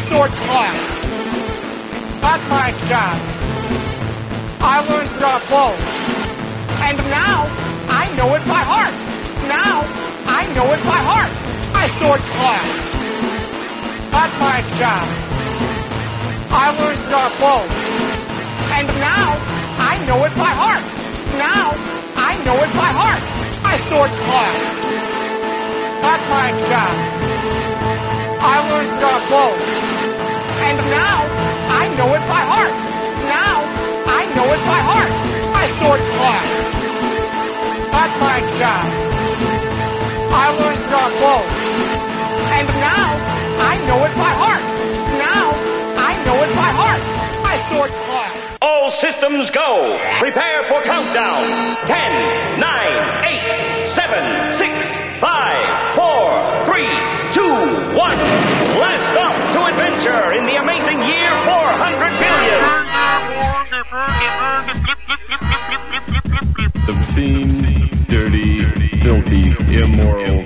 sort class. That's my job. I learned to draw clothes. And now, I know it by heart. Now, I know it by heart. I sort class. That's my job. I learned to draw clothes. And now, I know it by heart. Now, I know it by heart. I sort class. That's my job. I learned to draw clothes. And now, I know it by heart. Now, I know it by heart. I sort class. That's my job. I learned to draw clothes. And now, I know it by heart. Now, I know it by heart. I sort class. All systems go. Prepare for countdown. 10, 9, 8, 7, 6, 5, 4, 3, 2, 1. Blast off to adventure in the amazing year 400 billion. Obscene, dirty, filthy, immoral.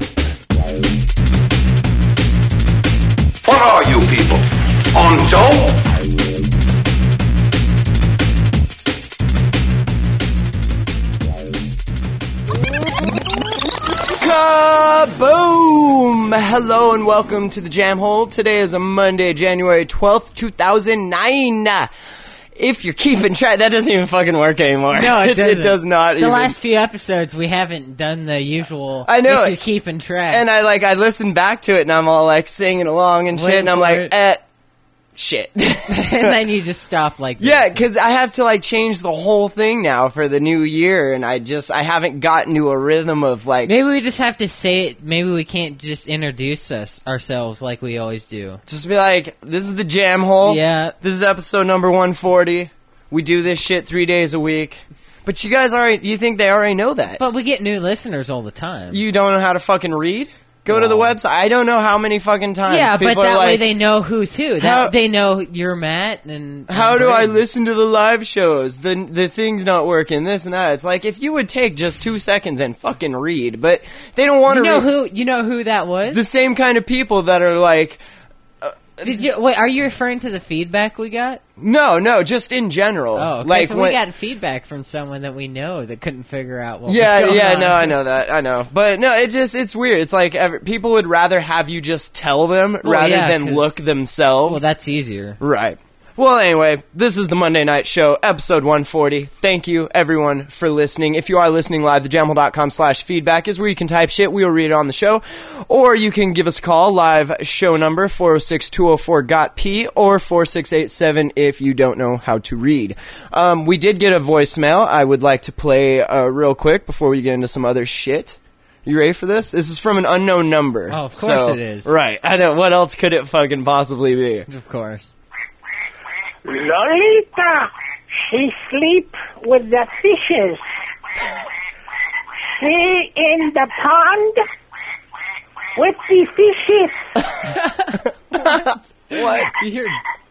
What are you people? On dope? Kaboom! Hello and welcome to the Jam Hole. Today is a Monday, January 12th, 2009. If you're keeping track, that doesn't even fucking work anymore. No, it doesn't. It does not. The last few episodes, we haven't done the usual. I know. If you're keeping track. And I listened back to it and I'm all like singing along and shit, Waiting and I'm for like, it. shit. And then you just stop like this. Yeah, because I have to like change the whole thing now for the new year, and I haven't gotten to a rhythm of like. Maybe we just have to say it. Maybe we can't just introduce ourselves like we always do. Just be like, this is the Jam Hole. Yeah. This is episode number 140. We do this shit 3 days a week. But you guys you think they already know that? But we get new listeners all the time. You don't know how to fucking read? Go to the website. I don't know how many fucking times. Yeah, but people that are way like, they know who's who. They know you're Matt and how do I Braden. listen to the live shows? The thing's not working, this and that. It's like, if you would take just 2 seconds and fucking read, but they don't want to read. You know who that was? The same kind of people that are like... Are you referring to the feedback we got? No, just in general. Oh, okay. Like So we got feedback from someone that we know that couldn't figure out what was Yeah, going on. no, I know that. I know. But no, it's weird. It's like people would rather have you just tell them rather than look themselves. Well, that's easier. Right. Well, anyway, this is the Monday Night Show, episode 140. Thank you, everyone, for listening. If you are listening live, thejamhole.com/feedback is where you can type shit. We will read it on the show. Or you can give us a call, live show number 406-204-GOT-P or 4687 if you don't know how to read. We did get a voicemail I would like to play real quick before we get into some other shit. You ready for this? This is from an unknown number. Oh, of course it is. Right. I don't. What else could it fucking possibly be? Of course. Lolita, she sleep with the fishes. She in the pond with the fishes. What? You hear?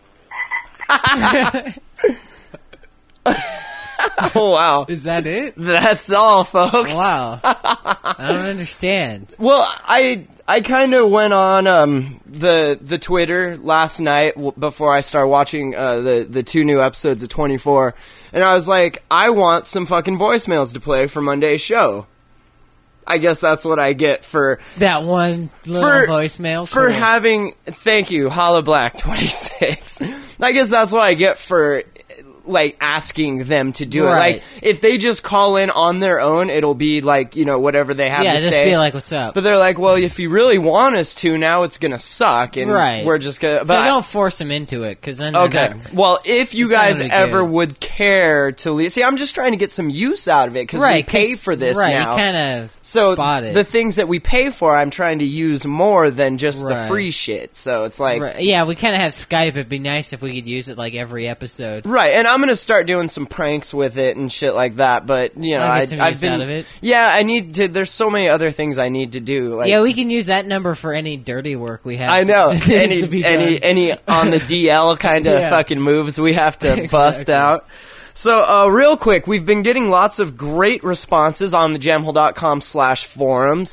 Oh, wow. Is that it? That's all, folks. Wow. I don't understand. Well, I kind of went on the Twitter last night before I started watching the 2 new episodes of 24, and I was like, I want some fucking voicemails to play for Monday's show. I guess that's what I get for that one little voicemail for having. Thank you, Holla Black 26. I guess that's what I get for like asking them to do it. Like if they just call in on their own, it'll be like, you know, whatever they have to say. Yeah, just be like, "What's up?" But they're like, "Well, if you really want us to, now it's gonna suck, and we're just gonna." But so don't force them into it, because then well, if you guys ever would care to leave, see, I'm just trying to get some use out of it because we pay for this now. You kind of bought it. The things that we pay for, I'm trying to use more than just the free shit. So it's like, yeah, we kind of have Skype. It'd be nice if we could use it like every episode, right? And I'm gonna start doing some pranks with it and shit like that. But you know, I've been out of it. Yeah, I need to. There's so many other things I need to do. Like, yeah, we can use that number for any dirty work we have. I know any any on the DL kind of fucking moves we have to bust out. So, real quick, we've been getting lots of great responses on thejamhole.com/forums.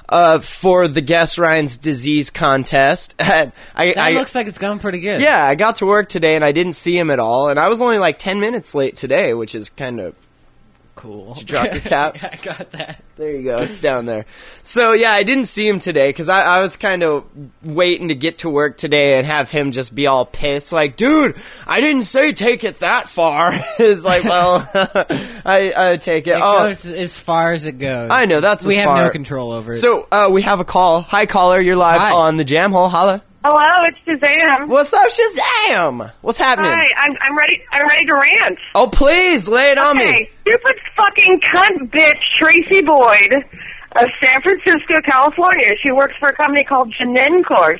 for the Guess Ryan's Disease contest. That looks like it's going pretty good. Yeah, I got to work today and I didn't see him at all, and I was only like 10 minutes late today, which is kind of cool. Did you drop your cap? I got that. There you go. It's down there. So, yeah, I didn't see him today because I was kind of waiting to get to work today and have him just be all pissed. Like, dude, I didn't say take it that far. It's like, well, I take it. It goes as far as it goes. I know, that's We as have far. no control over it. So, we have a call. Hi, caller. You're live Hi. on the Jam Hole. Holla. Hello, it's Shazam. What's up, Shazam? What's happening? Hi, I'm ready. I'm ready to rant. Oh, please, lay it on me. Okay, stupid fucking cunt bitch Tracy Boyd of San Francisco, California. She works for a company called Genencor,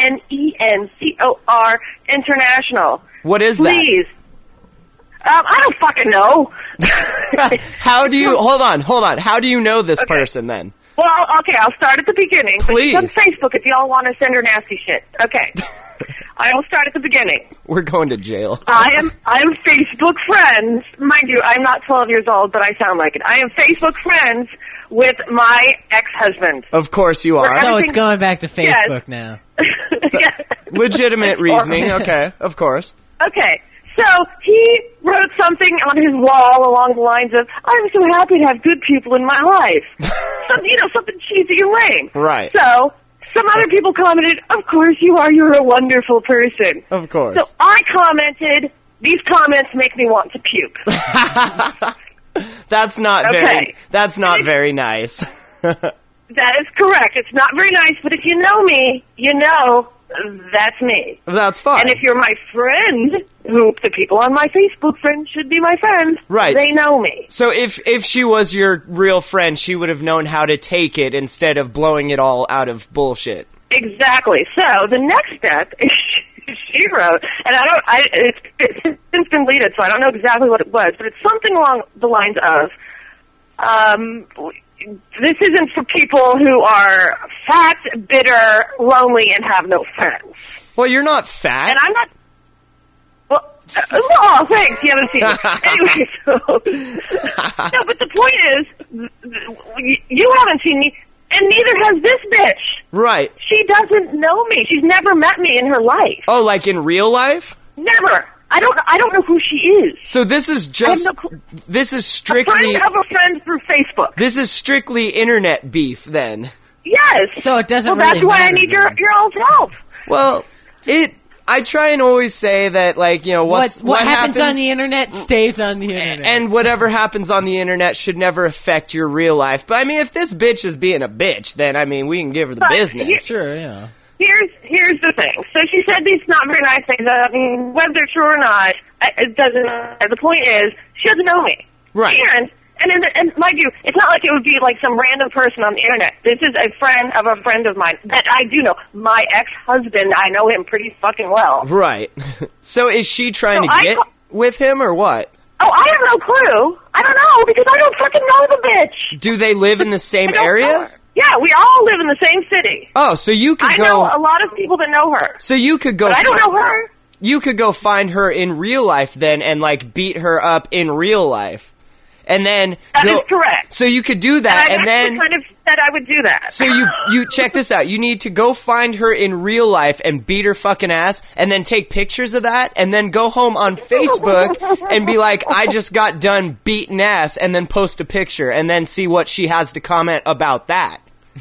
Genencor International. What is that? Please. I don't fucking know. How do you... Hold on. How do you know this person, then? Well, okay, I'll start at the beginning. Please. It's on Facebook if y'all want to send her nasty shit. Okay. I will start at the beginning. We're going to jail. I'm Facebook friends. Mind you, I'm not 12 years old, but I sound like it. I am Facebook friends with my ex-husband. Of course you are. So it's going back to Facebook now. Yeah. Legitimate reasoning. Okay, of course. Okay. So he wrote something on his wall along the lines of, I'm so happy to have good people in my life. Something cheesy and lame. Right. So some other people commented, of course you are, you're a wonderful person. Of course. So I commented, these comments make me want to puke. That's not Okay. very nice. That is correct. It's not very nice, but if you know me, you know that's me. That's fine. And if you're my friend, who the people on my Facebook friend should be my friends, Right. they know me. So if she was your real friend, she would have known how to take it instead of blowing it all out of bullshit. Exactly. So the next step is she wrote, and it's since been deleted, so I don't know exactly what it was, but it's something along the lines of, this isn't for people who are fat, bitter, lonely, and have no friends. Well, you're not fat. And I'm not... Well, oh, thanks. You haven't seen it. Anyway, so... No, but the point is, you haven't seen me, and neither has this bitch. Right. She doesn't know me. She's never met me in her life. Oh, like in real life? Never. I don't know who she is. So this is just... This is strictly... A friend of a friend through Facebook. This is strictly internet beef, then. Yes. So it doesn't well, really that's why I matter need then. your all's help. Well, I try and always say that, like, you know, what happens on the internet stays on the internet. And whatever happens on the internet should never affect your real life. But, I mean, if this bitch is being a bitch, then, I mean, we can give her the But business. Sure, yeah. Here's the thing. So she said these not very nice things. I mean, whether they're true or not, it doesn't matter. The point is, she doesn't know me. Right. And mind you, it's not like it would be like some random person on the internet. This is a friend of mine that I do know. My ex-husband, I know him pretty fucking well. Right. So is she trying So to get with him or what? Oh, I have no clue. I don't know, because I don't fucking know the bitch. Do they live in the same I don't know area? her. Yeah, we all live in the same city. Oh, so you could I go... know a lot of people that know her. So you could go... But I don't know her. You could go find her in real life then and, like, beat her up in real life. And then... That is correct. So you could do that, And and I then... actually kind of said I would do that. So you check this out. You need to go find her in real life and beat her fucking ass, and then take pictures of that, and then go home on Facebook and be like, I just got done beating ass, and then post a picture, and then see what she has to comment about that.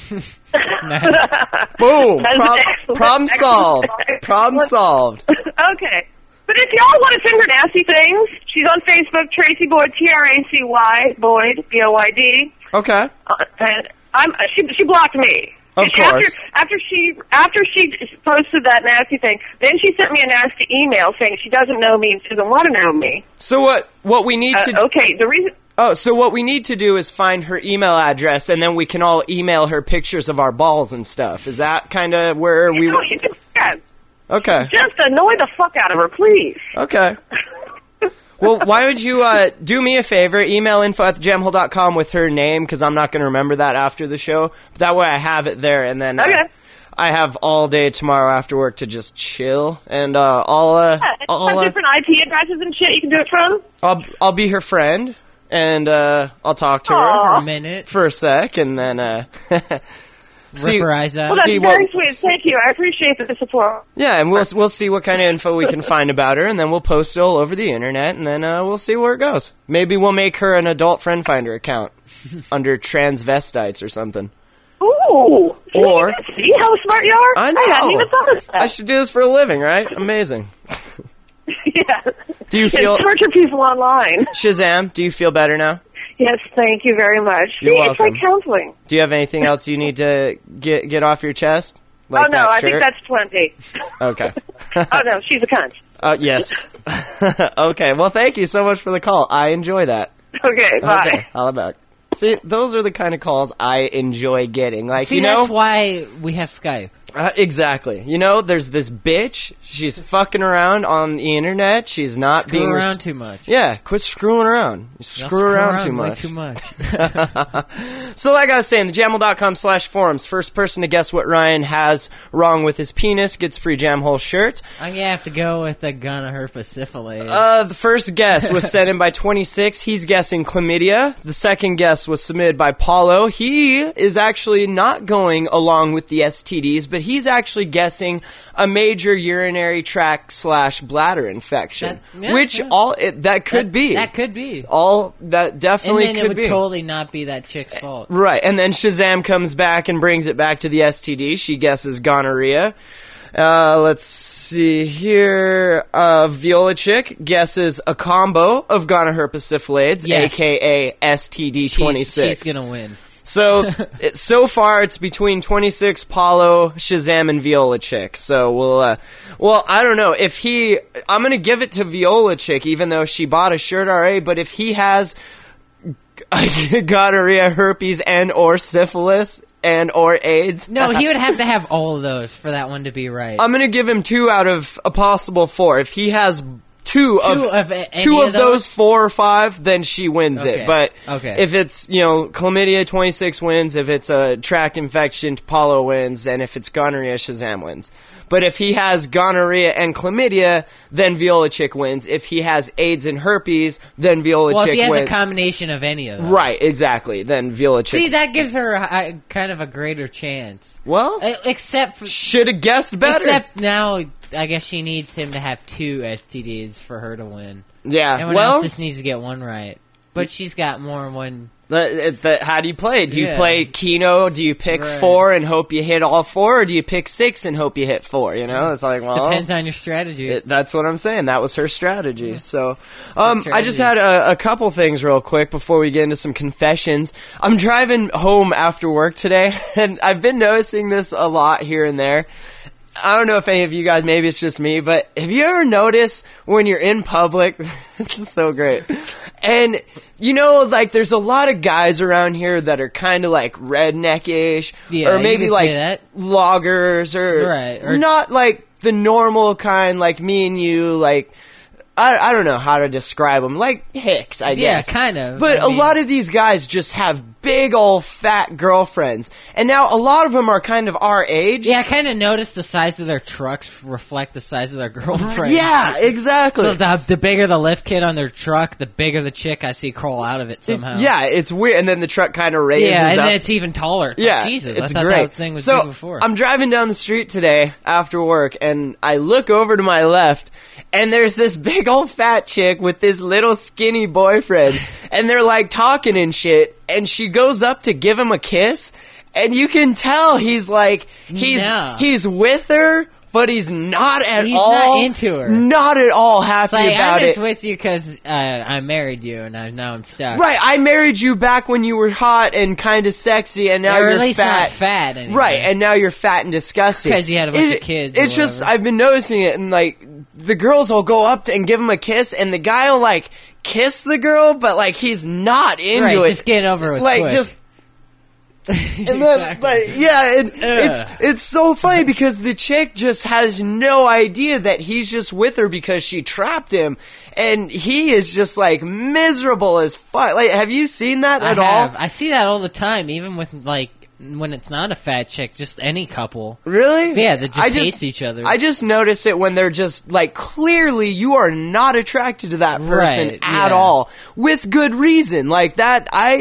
Boom! Problem solved. Problem solved. Okay. But if y'all want to send her nasty things, she's on Facebook, Tracy Boyd, Tracy Boyd, Boyd. Okay. And she blocked me. Of course. After she posted that nasty thing, then she sent me a nasty email saying she doesn't know me and she doesn't want to know me. So what we need to... Okay, the reason... Oh, so what we need to do is find her email address, and then we can all email her pictures of our balls and stuff. Is that kind of where we... No, you just, yeah, Okay. just annoy the fuck out of her, please. Okay. Well, why would you do me a favor? Email info@thejamhole.com with her name, because I'm not going to remember that after the show. But that way I have it there, and then Okay. I have all day tomorrow after work to just chill, and Have different IP addresses and shit you can do it from? I'll be her friend, and I'll talk to her Aw. For a minute. for a sec, and then See- rip her eyes out. Well, that's See very what- sweet. Thank you. I appreciate the support. Yeah, and we'll see what kind of info we can find about her, and then we'll post it all over the internet, and then we'll see where it goes. Maybe we'll make her an adult friend finder account under transvestites or something. Ooh. Or- See how smart you are? I know. I hadn't even thought of that. I should do this for a living, right? Amazing. Yeah. Do you feel And torture people online. Shazam? Do you feel better now? Yes, thank you very much. You're See, it's welcome. like counseling. Do you have anything else you need to get off your chest? Like Oh, no, that I shirt? think that's plenty. Okay. Oh, no, she's a cunt. Yes. Okay. Well, thank you so much for the call. I enjoy that. Okay, bye. Okay. Holla back. See, those are the kind of calls I enjoy getting. Like, See, you know, that's why we have Skype. Exactly. You know, there's this bitch. She's fucking around on the internet. She's not Screw being around too much. Yeah, quit screwing around. You Don't screw around too way much. too much. So like I was saying, the JAML.com/forums. First person to guess what Ryan has wrong with his penis gets free Jamhole shirt. I'm gonna have to go with the gonorrhea syphilis. The first guess was sent in by 26. He's guessing chlamydia. The second guess was submitted by Paulo. He is actually not going along with the STDs, but he's actually guessing a major urinary tract / bladder infection, that could be. That could be. All that definitely And then could it would be. totally not be that chick's fault. Right, and then Shazam comes back and brings it back to the STD. She guesses gonorrhea. Let's see here. Viola Chick guesses a combo of gonorrhea syphilis, Yes. aka STD-26. She's gonna win. So, so far it's between 26, Paulo, Shazam, and Viola Chick. So well, I don't know if I'm gonna give it to Viola Chick, even though she bought a shirt already. But if he has gonorrhea, herpes, and or syphilis and or AIDS, No, he would have to have all of those for that one to be right. I'm gonna give him 2 out of a possible 4. If he has two of of those those? 4 or 5, then she wins Okay. it. But Okay. if it's, chlamydia, 26 wins. If it's a tract infection, Paulo wins. And if it's gonorrhea, Shazam wins. But if he has gonorrhea and chlamydia, then Viola Chick wins. If he has AIDS and herpes, then Viola well, Chick if he has wins. a combination of any of those. Right, exactly. Then Viola Chick. See, that gives her kind of a greater chance. Well, Except for... should have guessed better. Except now, I guess she needs him to have 2 STDs for her to win. yeah. Everyone Well, else just needs to get 1 right. But she's got more than 1. how do you play? Do you Yeah. play Keno? Do you pick Right. 4 and hope you hit all 4, or do you pick 6 and hope you hit 4? It's like, well, Depends on your strategy. that's what I'm saying. That was her strategy. So, strategy. I just had a couple things real quick before we get into some confessions. I'm driving home after work today, and I've been noticing this a lot here and there. I don't know if any of you guys, maybe it's just me, but have you ever noticed when you're in public, this is so great, and there's a lot of guys around here that are kind of like redneck-ish, Yeah, or you maybe could like say that. loggers, or, Right, or- not like the normal kind, like me and you, like, I don't know how to describe them, like hicks, I Yeah, guess. kind of. But I mean- a lot of these guys just have big old fat girlfriends, and now a lot of them are kind of our age. Yeah, I kind of noticed the size of their trucks reflect the size of their girlfriend. Yeah, exactly. So the bigger the lift kit on their truck, the bigger the chick I see crawl out of it somehow. Yeah, it's weird, and then the truck kind of raises Yeah, and up. then it's even taller. It's Yeah, like, Jesus, it's I thought great. that thing was so big before. I'm driving down the street today after work, and I look over to my left, and there's this big old fat chick with this little skinny boyfriend, and they're like talking and shit, and she goes up to give him a kiss, and you can tell he's like, No. he's with her, but he's not at He's all not into her. Not at all happy It's like, about I'm it. just with you because I married you, and now I'm stuck. Right, I married you back when you were hot and kind of sexy, and now Or you're at least fat. not fat anymore. Right, and now you're fat and disgusting. 'Cause you had a bunch of kids or It's just, whatever. I've been noticing it, and like, the girls will go up and give him a kiss, and the guy will like, kiss the girl, but like, he's not into Right, it. just get it over with like, quick. just... And then, like, yeah, and it's so funny because the chick just has no idea that he's just with her because she trapped him, and he is just like miserable as fuck. Like, have you seen that at all? I see that all the time, even with like when it's not a fat chick, just any couple. Really? Yeah, that just I hates each other. I just notice it when they're just like, clearly you are not attracted to that person Right, at yeah. all, with good reason. Like that,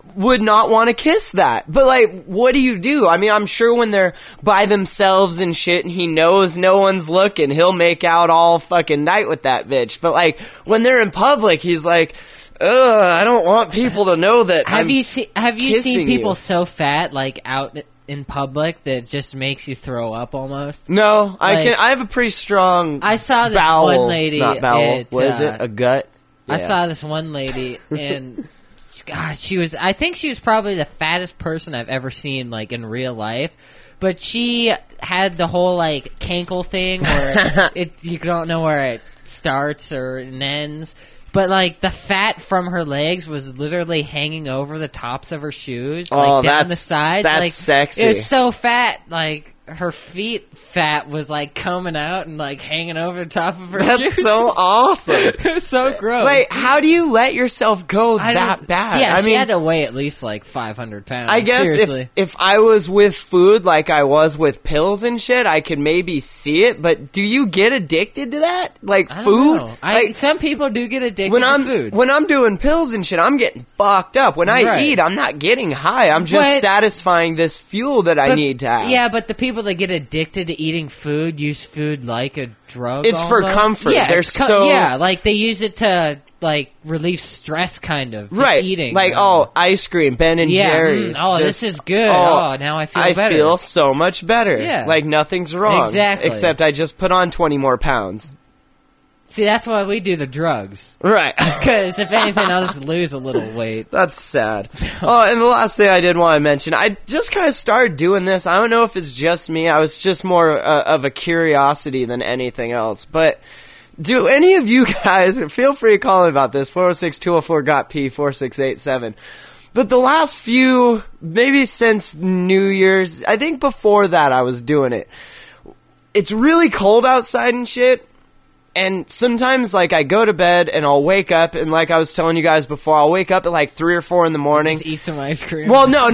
would not want to kiss that. But, like, what do you do? I mean, I'm sure when they're by themselves and shit and he knows no one's looking, he'll make out all fucking night with that bitch. But, like, when they're in public, he's like, ugh, I don't want people to know that Have you seen people you. so fat, like, out in public that it just makes you throw up almost? No, Like, I have a pretty strong I saw this bowel, one lady not bowel, at, what is it? A gut? I Yeah. saw this one lady, and God, I think she was probably the fattest person I've ever seen, like, in real life. But she had the whole, like, cankle thing where you don't know where it starts or it ends. But, like, the fat from her legs was literally hanging over the tops of her shoes, like, Oh, down the that's- sides. that's like, sexy. It was so fat, like, her feet fat was, like, coming out and, like, hanging over the top of her shoes. That's so awesome. It was so gross. Like, how do you let yourself go I that don't- bad? Yeah, I she mean, had to weigh at least like 500 pounds. I guess seriously. if I was with food like I was with pills and shit, I could maybe see it. But do you get addicted to that? Like I don't food? know. Like, Some people do get addicted when to I'm food. when I'm doing pills and shit, I'm getting fucked up. When I Right. eat, I'm not getting high. I'm just But- satisfying this fuel that I need to have. Yeah, but the people that get addicted to eating food use food like a drug. It's for almost. comfort. Yeah, They're it's so- yeah, like they use it to like relieve stress, kind of. Just Right, eating. like ice cream, Ben and Yeah, Jerry's. oh, Just- this is good. Oh, now I feel better. I feel so much better. Yeah. Like nothing's wrong. Exactly. Except I just put on 20 more pounds. See, that's why we do the drugs. Right. Because if anything, I'll just lose a little weight. That's sad. Oh, and the last thing I did want to mention, I just kind of started doing this. I don't know if it's just me. I was just more of a curiosity than anything else. But do any of you guys, feel free to call me about this, 406-204-GOT-P, 4687. But the last few, maybe since New Year's, I think before that I was doing it. It's really cold outside and shit. And sometimes, like, I go to bed and I'll wake up, and like I was telling you guys before, I'll wake up at like 3 or 4 in the morning. Just eat some ice cream. Well, no,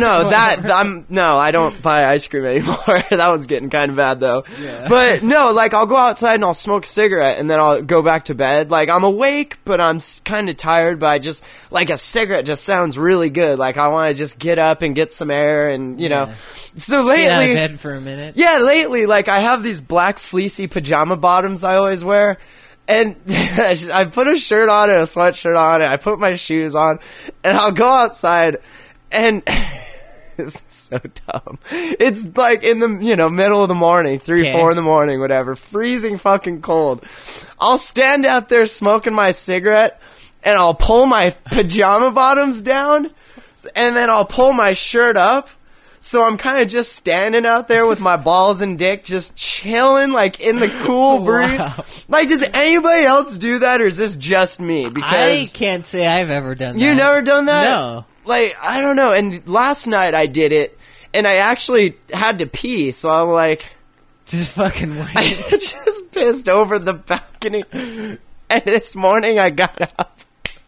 I don't buy ice cream anymore. That was getting kind of bad though. Yeah. But no, like I'll go outside and I'll smoke a cigarette and then I'll go back to bed. Like I'm awake, but I'm kind of tired. But I just like a cigarette just sounds really good. Like I want to just get up and get some air, and you know. So Get out of lately, bed for a minute. yeah, lately, like I have these black fleecy pajama bottoms I always wear. And I put a shirt on and a sweatshirt on, and I put my shoes on, and I'll go outside, and this is so dumb. It's like in the, middle of the morning, 3, Okay. 4 in the morning, whatever, freezing fucking cold. I'll stand out there smoking my cigarette, and I'll pull my pajama bottoms down, and then I'll pull my shirt up. So I'm kind of just standing out there with my balls and dick just chilling, like, in the cool breeze. Wow. Like, does anybody else do that, or is this just me? I Because can't say I've ever done that. you never done that? No. Like, I don't know. And last night I did it, and I actually had to pee, so I'm like, Just fucking I wait. just pissed over the balcony. And this morning I got up,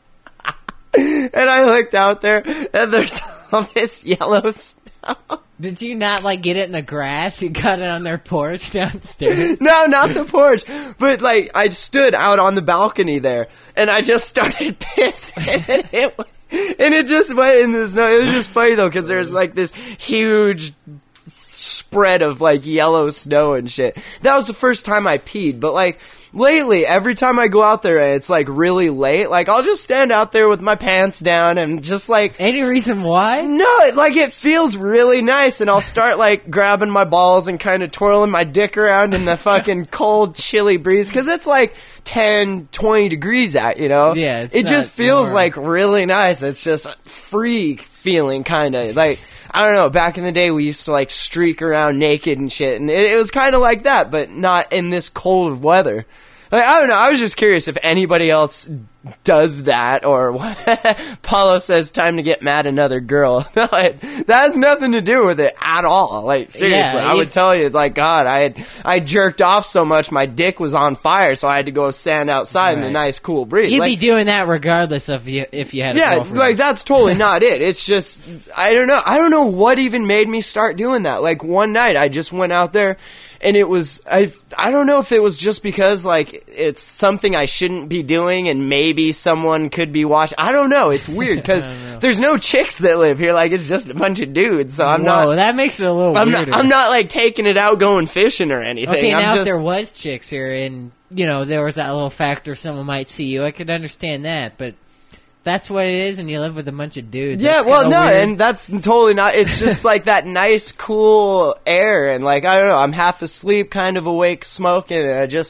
and I looked out there, and there's all this yellow snow. Did you not, like, get it in the grass? You got it on their porch downstairs? No, not the porch. But, like, I stood out on the balcony there, and I just started pissing, and it just went in the snow. It was just funny, though, because there's, like, this huge spread of, like, yellow snow and shit. That was the first time I peed, but, like, lately, every time I go out there and it's, like, really late, like, I'll just stand out there with my pants down and just, like... Any reason why? No, it feels really nice, and I'll start, like, grabbing my balls and kind of twirling my dick around in the fucking cold, chilly breeze, because it's, like, 10, 20 degrees out, you know? Yeah, it's it just not feels, warm. like, really nice. It's just free feeling, kind of. Like, I don't know, back in the day, we used to, like, streak around naked and shit, and it was kind of like that, but not in this cold weather. Like, I don't know, I was just curious if anybody else does that, or what. Paulo says, time to get mad another girl. No, that has nothing to do with it at all. Like, seriously, Yeah, I would tell you, it's like, God, I jerked off so much, my dick was on fire, so I had to go stand outside in the Right. nice, cool breeze. You'd Like, be doing that regardless of if you had a yeah, girlfriend. like, that's totally not it. It's just, I don't know what even made me start doing that. Like, one night, I just went out there, And it was, I don't know if it was just because, like, it's something I shouldn't be doing and maybe someone could be watching. I don't know. It's weird because there's no chicks that live here. Like, it's just a bunch of dudes. So I'm Whoa, that makes it a little weirder. I'm not, like, taking it out going fishing or anything. Okay, I'm now just, if there was chicks here and, you know, there was that little factor someone might see you, I could understand that, but that's what it is and you live with a bunch of dudes. yeah, That's well, kinda no, weird. and that's totally not. It's just like that nice, cool air, and like I don't know, I'm half asleep, kind of awake, smoking. And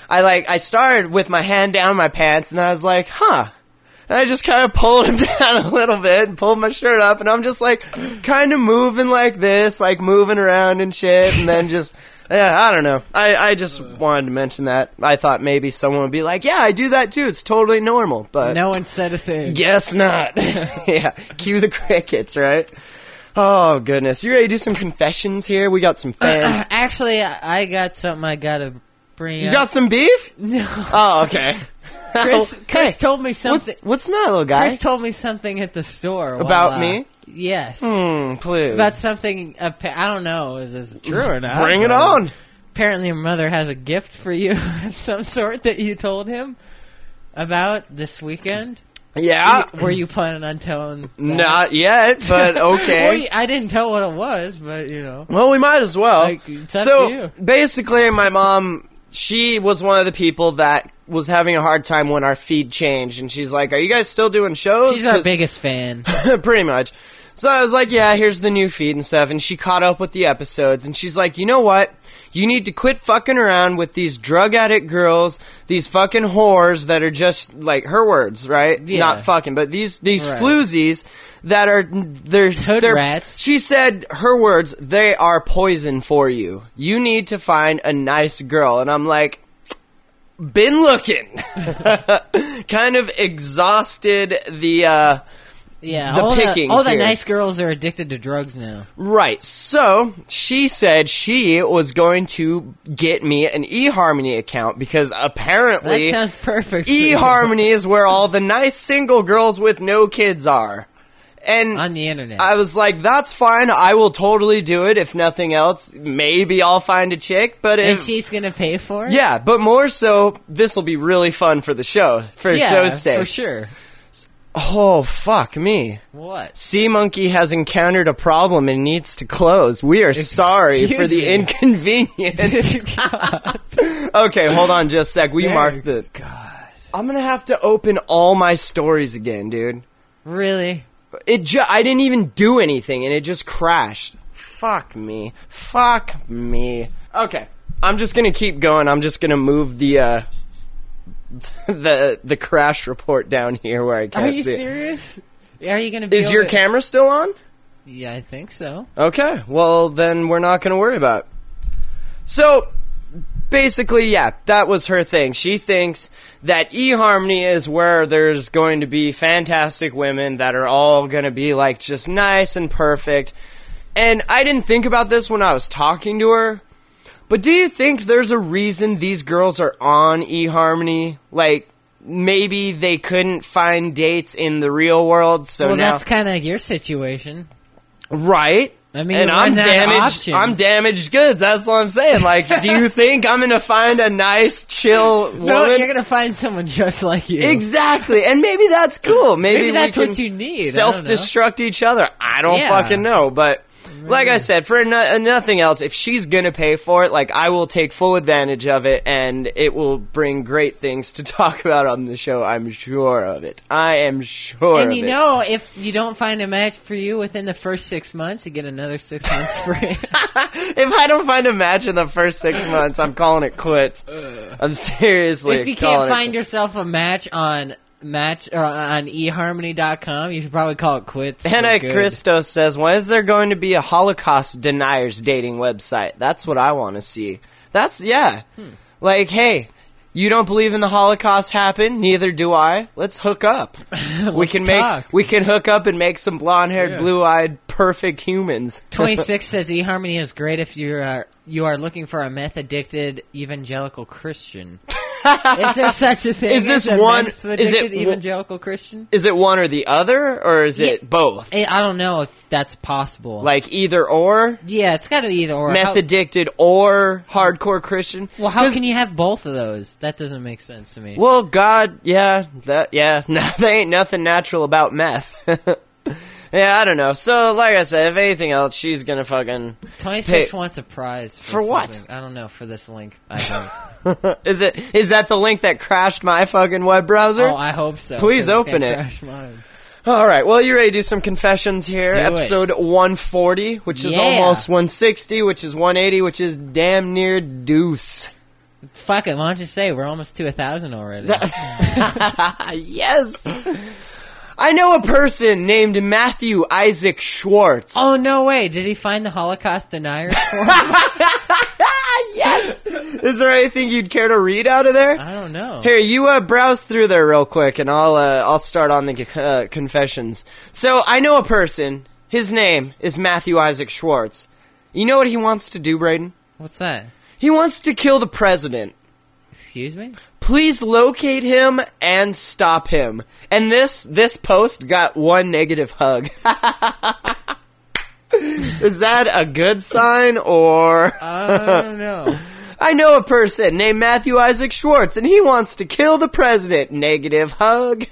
I started with my hand down my pants, and I was like, huh. And I just kind of pulled him down a little bit and pulled my shirt up, and I'm just like, kind of moving like this, like moving around and shit, and then just. Yeah, I don't know. I just wanted to mention that. I thought maybe someone would be like, yeah, I do that too. It's totally normal. But no one said a thing. guess not. Yeah, cue the crickets, right? Oh, goodness. You ready to do some confessions here? We got some fans. Actually, I got something I gotta bring You up. got some beef? No. Oh, okay. Chris told me something. What's the matter, little guy? Chris told me something at the store. About while, me? Yes. Please. About something, I don't know if this is true or not. Bring it but on. Apparently your mother has a gift for you of some sort that you told him about this weekend. Yeah. Were you planning on telling that? Not yet, but okay. Well, I didn't tell what it was, but, you know. Well, we might as well. Like, it's up to you. Basically, my mom, she was one of the people that was having a hard time when our feed changed, and she's like, are you guys still doing shows? She's our biggest fan. Pretty much. So I was like, yeah, here's the new feed and stuff, and she caught up with the episodes, and she's like, you know what? You need to quit fucking around with these drug addict girls, these fucking whores that are just, like, her words, right? Yeah. Not fucking, but these Right. floozies that are, they're rats. She said, her words, they are poison for you. You need to find a nice girl. And I'm like, been looking. Kind of exhausted the Yeah, the all pickings the here. nice girls are addicted to drugs now. Right. So she said she was going to get me an eHarmony account because apparently That sounds perfect. for you. eHarmony is where all the nice single girls with no kids are. And on the internet. I was like, that's fine. I will totally do it. If nothing else, maybe I'll find a chick. But and if she's gonna pay for it. yeah, but more so, this will be really fun for the show, for yeah, show's sake. for sure. Oh, fuck me. What? Sea Monkey has encountered a problem and needs to close. We are sorry for Excuse the me. inconvenience. Okay, hold on just a sec. Will you mark the... God. I'm gonna have to open all my stories again, dude. Really? I didn't even do anything and it just crashed. Fuck me. Fuck me. Okay, I'm just gonna keep going. I'm just gonna move the the crash report down here where I can't Are you see it. serious? Are you gonna be? Is able your to- camera still on? Yeah, I think so. Okay, well then we're not going to worry about it. So, basically, yeah, that was her thing. She thinks that eHarmony is where there's going to be fantastic women that are all going to be, like, just nice and perfect. And I didn't think about this when I was talking to her, but do you think there's a reason these girls are on eHarmony? Like, maybe they couldn't find dates in the real world, so Well, now... that's kind of your situation. Right. I mean, and you're I'm running out of damaged. options. I'm damaged goods. That's what I'm saying. Like, do you think I'm gonna find a nice, chill woman? No, you're gonna find someone just like you. Exactly, and maybe that's cool. Maybe we that's can what you need. I don't know. Self-destruct each other. I don't Yeah. fucking know, but. Like I said, for nothing else, if she's gonna pay for it, like, I will take full advantage of it, and it will bring great things to talk about on the show. I'm sure of it. I am sure And of you it. know, if you don't find a match for you within the first 6 months, you get another 6 months free. If I don't find a match in the first 6 months, I'm calling it quits. I'm seriously If you calling can't it find yourself a match on eHarmony.com, you should probably call it quits. for Hannah good. Christos says, "Why is there going to be a Holocaust deniers dating website?" That's what I want to see. That's, yeah. Like, hey, you don't believe in the Holocaust happened? Neither do I. Let's hook up. we can talk. we can hook up and make some blonde-haired, blue-eyed, perfect humans. 26 says eHarmony is great if you are looking for a meth-addicted evangelical Christian. Is there such a thing? Is this as a one- meth-addicted is it- evangelical Christian? Is it one or the other, or is it both? I don't know if that's possible. Like either or? Yeah, it's got to be either or. Meth addicted or hardcore Christian? Well, how 'Cause- can you have both of those? That doesn't make sense to me. Well, God, yeah, there ain't nothing natural about meth. Yeah, I don't know. So, like I said, if anything else, she's gonna fucking 26 pay- wants a prize. For what? something. I don't know, for this link. I don't. Is that the link that crashed my fucking web browser? Oh, I hope so. Please 'cause it's open gonna it. crash mine. All right, well, you ready to do some confessions here? Do it. Episode 140, which is Yeah. almost 160, which is 180, which is damn near deuce. Fuck it, why don't you say we're almost to 1,000 already? Yes! I know a person named Matthew Isaac Schwartz. Oh, no way. Did he find the Holocaust deniers for him? Yes! Is there anything you'd care to read out of there? I don't know. Here, you browse through there real quick, and I'll start on the confessions. So, I know a person. His name is Matthew Isaac Schwartz. You know what he wants to do, Braden? What's that? He wants to kill the president. Excuse me? Please locate him and stop him. And this post got one negative hug. Is that a good sign, or... I don't know. I know a person named Matthew Isaac Schwartz, and he wants to kill the president. Negative hug.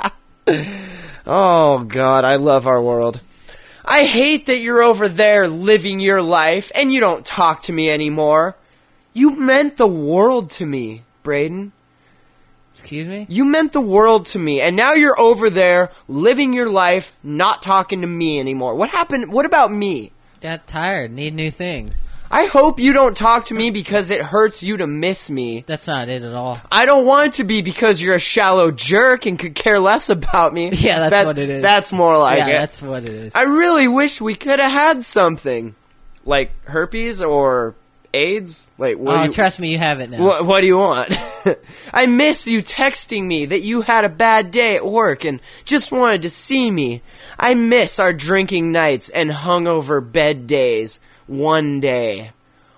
Oh, God, I love our world. I hate that you're over there living your life, and you don't talk to me anymore. You meant the world to me, Braden. Excuse me? You meant the world to me, and now you're over there living your life, not talking to me anymore. What happened? What about me? Got tired. Need new things. I hope you don't talk to me because it hurts you to miss me. That's not it at all. I don't want it to be because you're a shallow jerk and could care less about me. Yeah, that's what it is. That's more like it. That's what it is. I really wish we could have had something. Like herpes or AIDS? Wait, what do you... Trust me, you have it now. What do you want? I miss you texting me that you had a bad day at work and just wanted to see me. I miss our drinking nights and hungover bed days. One day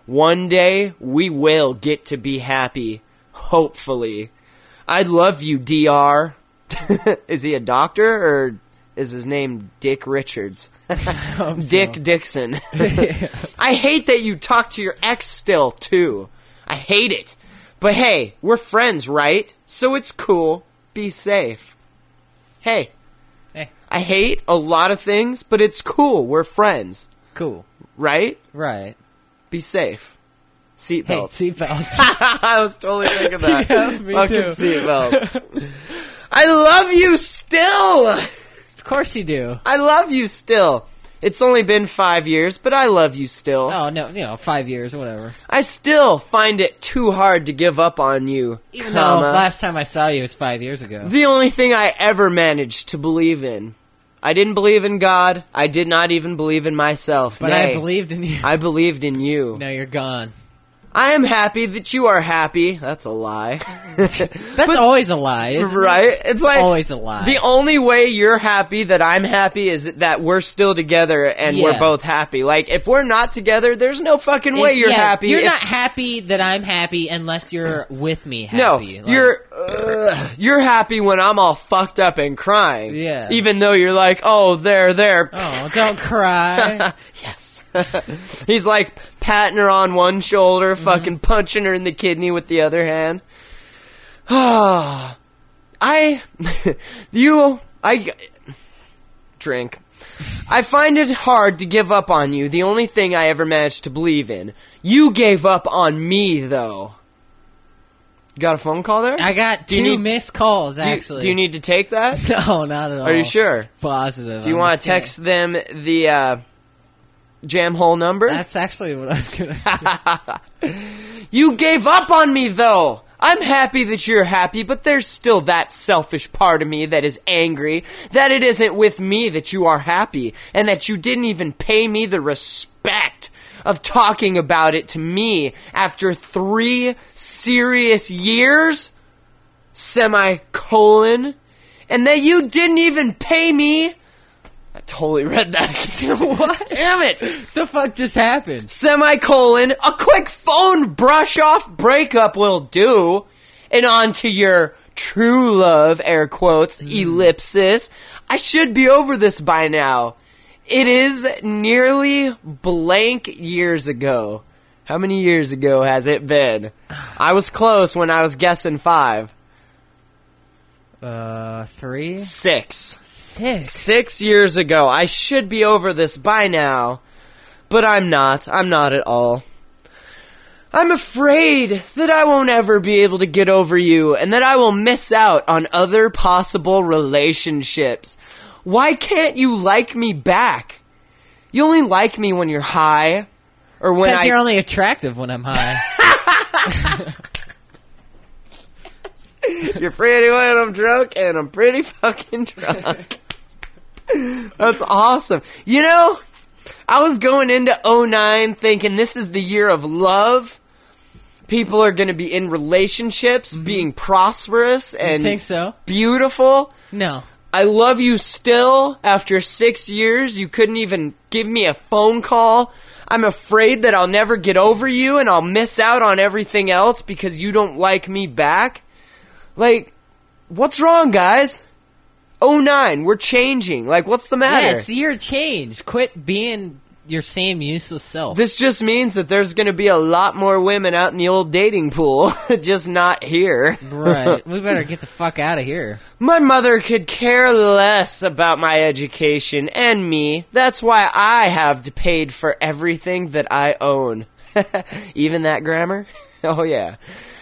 we will get to be happy. Hopefully. I love you, DR. Is he a doctor or is his name Dick Richards? Dick Dixon. I hate that you talk to your ex still, too. I hate it. But hey, we're friends, right? So it's cool. Be safe. Hey. I hate a lot of things, but it's cool. We're friends. Cool. Right? Right. Be safe. Seatbelts. Hey, seatbelts. I was totally thinking that. Yeah, me Fucking too. seatbelts. I love you still! Of course you do. I love you still. It's only been 5 years, but I love you still. Oh, no, 5 years, whatever. I still find it too hard to give up on you, Even though last time I saw you was 5 years ago. the only thing I ever managed to believe in. I didn't believe in God. I did not even believe in myself. But Nay, I believed in you. I believed in you. Now you're gone. I am happy that you are happy. That's a lie. That's always a lie, isn't Right? it? It's like always a lie. the only way you're happy that I'm happy is that we're still together and we're Yeah. both happy. Like, if we're not together, there's no fucking way you're happy. You're if- not happy that I'm happy unless you're with me No, happy. you're happy when I'm all fucked up and crying. Yeah. Even though you're like, oh, there. Oh, don't cry. Yes. He's like patting her on one shoulder, Mm-hmm. fucking punching her in the kidney with the other hand. Drink. I find it hard to give up on you, the only thing I ever managed to believe in. You gave up on me, though. Got a phone call there? I got Do you two need- missed calls, Do you- actually. do you need to take that? No, not at all. Are you sure? Positive. Do you I'm want just to text them the jam hole number? That's actually what I was going to do. You gave up on me, though! I'm happy that you're happy, but there's still that selfish part of me that is angry that it isn't with me that you are happy, and that you didn't even pay me the respect of talking about it to me after 3 serious years? Semicolon. And that you didn't even pay me. I totally read that. What? Damn it! The fuck just happened? Semicolon, a quick phone brush off breakup will do. and on to your true love, air quotes, ellipsis. I should be over this by now. It is nearly blank years ago. How many years ago has it been? I was close when I was guessing 5. 3? 6. 6. 6 years ago. I should be over this by now, but I'm not. I'm not at all. I'm afraid that I won't ever be able to get over you and that I will miss out on other possible relationships. Why can't you like me back? You only like me when you're high or when Because you're only attractive when I'm high. You're pretty when I'm drunk, and I'm pretty fucking drunk. That's awesome. You know, I was going into 2009 thinking this is the year of love. People are going to be in relationships, being prosperous and think so? beautiful. No. I love you still after 6 years. You couldn't even give me a phone call. I'm afraid that I'll never get over you and I'll miss out on everything else because you don't like me back. Like, what's wrong, guys? 2009, we're changing. Like, what's the matter? Yeah, it's the year of change. Quit being your same useless self. This just means that there's going to be a lot more women out in the old dating pool, just not here. Right. We better get the fuck out of here. My mother could care less about my education and me. That's why I have paid for everything that I own. Even that grammar? Oh, yeah.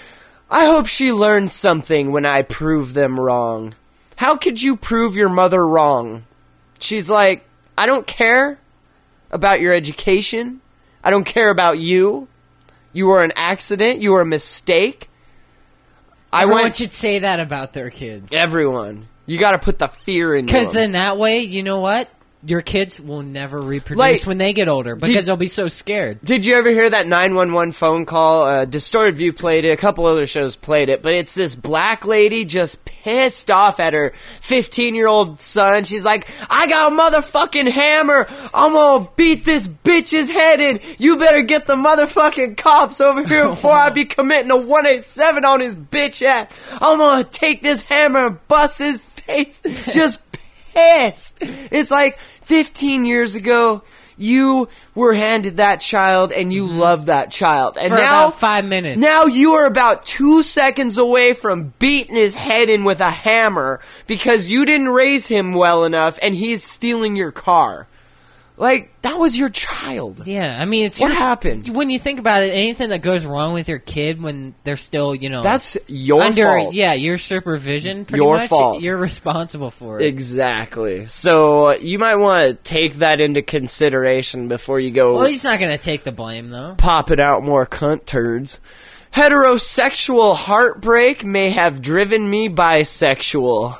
I hope she learns something when I prove them wrong. How could you prove your mother wrong? She's like, I don't care about your education. I don't care about you. You were an accident. You were a mistake. Everyone should say that about their kids. Everyone. You got to put the fear in them. Because then that way, you know what? Your kids will never reproduce when they get older because they'll be so scared. Did you ever hear that 911 phone call? Distorted View played it. A couple other shows played it. But it's this black lady just pissed off at her 15-year-old son. She's like, I got a motherfucking hammer. I'm going to beat this bitch's head in. You better get the motherfucking cops over here before I be committing a 187 on his bitch ass. I'm going to take this hammer and bust his face. Just pissed. It's like 15 years ago, you were handed that child and you loved that child. And For now, about 5 minutes. Now you are about 2 seconds away from beating his head in with a hammer because you didn't raise him well enough and he's stealing your car. Like, that was your child. Yeah, I mean, it's What happened? When you think about it, anything that goes wrong with your kid when they're still, That's your fault. Yeah, your supervision, pretty Your much. fault. You're responsible for it. Exactly. So you might want to take that into consideration before you go Well, he's not going to take the blame, though. popping out more cunt turds. Heterosexual heartbreak may have driven me bisexual.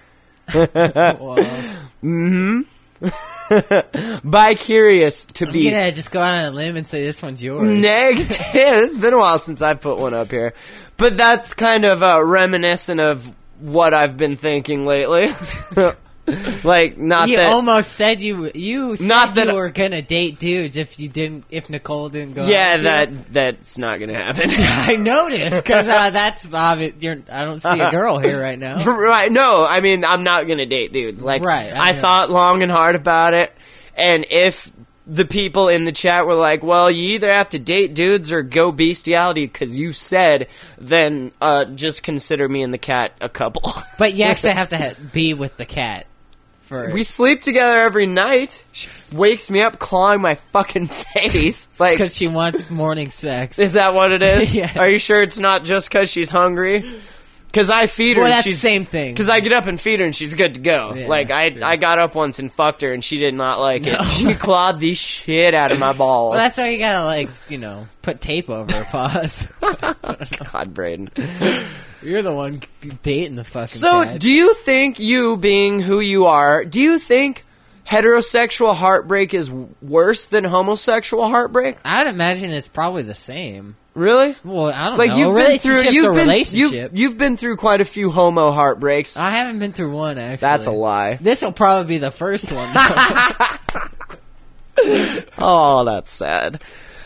Well, Bi-curious to I'm be going to just go out on a limb and say this one's yours. negative. It's been a while since I put one up here. But that's kind of reminiscent of what I've been thinking lately. Like, not You that... almost said you said Not that- you were going to date dudes if Nicole didn't go Yeah, out with you. that's not going to happen. I noticed, because that's obvious. I don't see a girl here right now. Right, no, I mean, I'm not gonna date dudes. Like, Right, I I know. thought long and hard about it, and if the people in the chat were like, well, you either have to date dudes or go bestiality because you said, then just consider me and the cat a couple. But you actually have to be with the cat. We sleep together every night. She wakes me up clawing my fucking face. Like, Because she wants morning sex. is that what it is? Yeah. Are you sure it's not just because she's hungry? Because I feed her Well, and that's she's... the same thing. Because I get up and feed her and she's good to go. Yeah, like, true. I got up once and fucked her and she did not like it. She clawed the shit out of my balls. Well, that's why you gotta, put tape over her paws. God, Braden. You're the one dating the fucking So, cat. do you think, you being who you are, do you think heterosexual heartbreak is worse than homosexual heartbreak? I'd imagine it's probably the same. Really? Well, I don't Like, know. you've been through, Relationship's a relationship. you've been through quite a few homo heartbreaks. I haven't been through one, actually. That's a lie. This will probably be the first one. Oh, that's sad.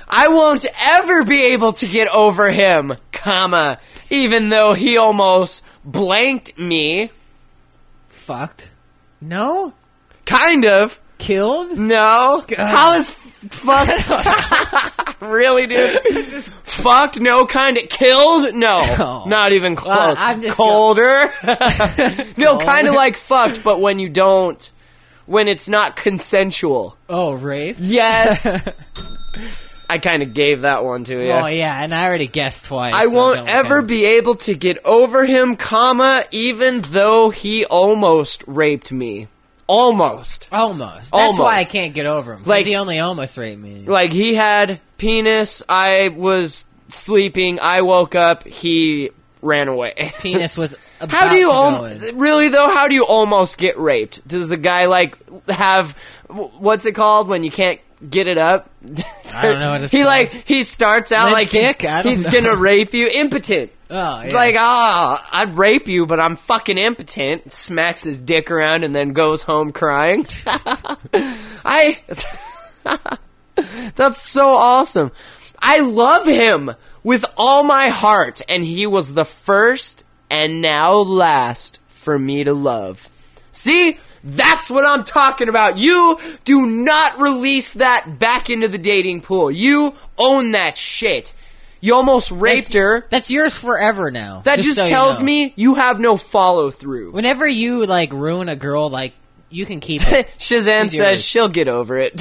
I won't ever be able to get over him, comma, even though he almost blanked me. Fucked. No? Kind of. Killed? No. How is fucked? Really, dude? Fucked? No. Kind of killed? No. Oh. Not even close. Well, I'm just colder? No, kind of like fucked, but when you don't, when it's not consensual. Oh, rape? Yes. I kind of gave that one to you. Oh, yeah, and I already guessed twice. I so won't don't ever count. be able to get over him, comma, even though he almost raped me. Almost. Almost. That's Almost. why I can't get over him. 'Cause Like- he only almost raped me. Like, he had penis, I was sleeping, I woke up, he ran away. Penis was about How do you to go in. really though? How do you almost get raped? Does the guy like have what's it called when you can't get it up? I don't know what it's he called. like he starts out Limp like dick? I don't he's know. gonna rape you, impotent. Oh, It's yeah. like, I'd rape you, but I'm fucking impotent. Smacks his dick around and then goes home crying. That's so awesome. I love him with all my heart, and he was the first and now last for me to love. See? That's what I'm talking about. You do not release that back into the dating pool. You own that shit. You almost raped her. That's yours forever now. That just so you tells know. me you have no follow through. Whenever you, like, ruin a girl, like, you can keep it. Shazam It's says yours. she'll get over it.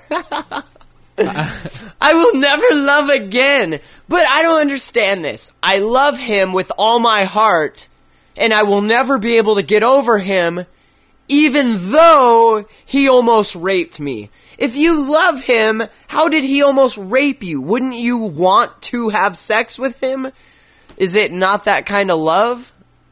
I will never love again. But I don't understand this. I love him with all my heart, and I will never be able to get over him, even though he almost raped me. If you love him, how did he almost rape you? Wouldn't you want to have sex with him? Is it not that kind of love?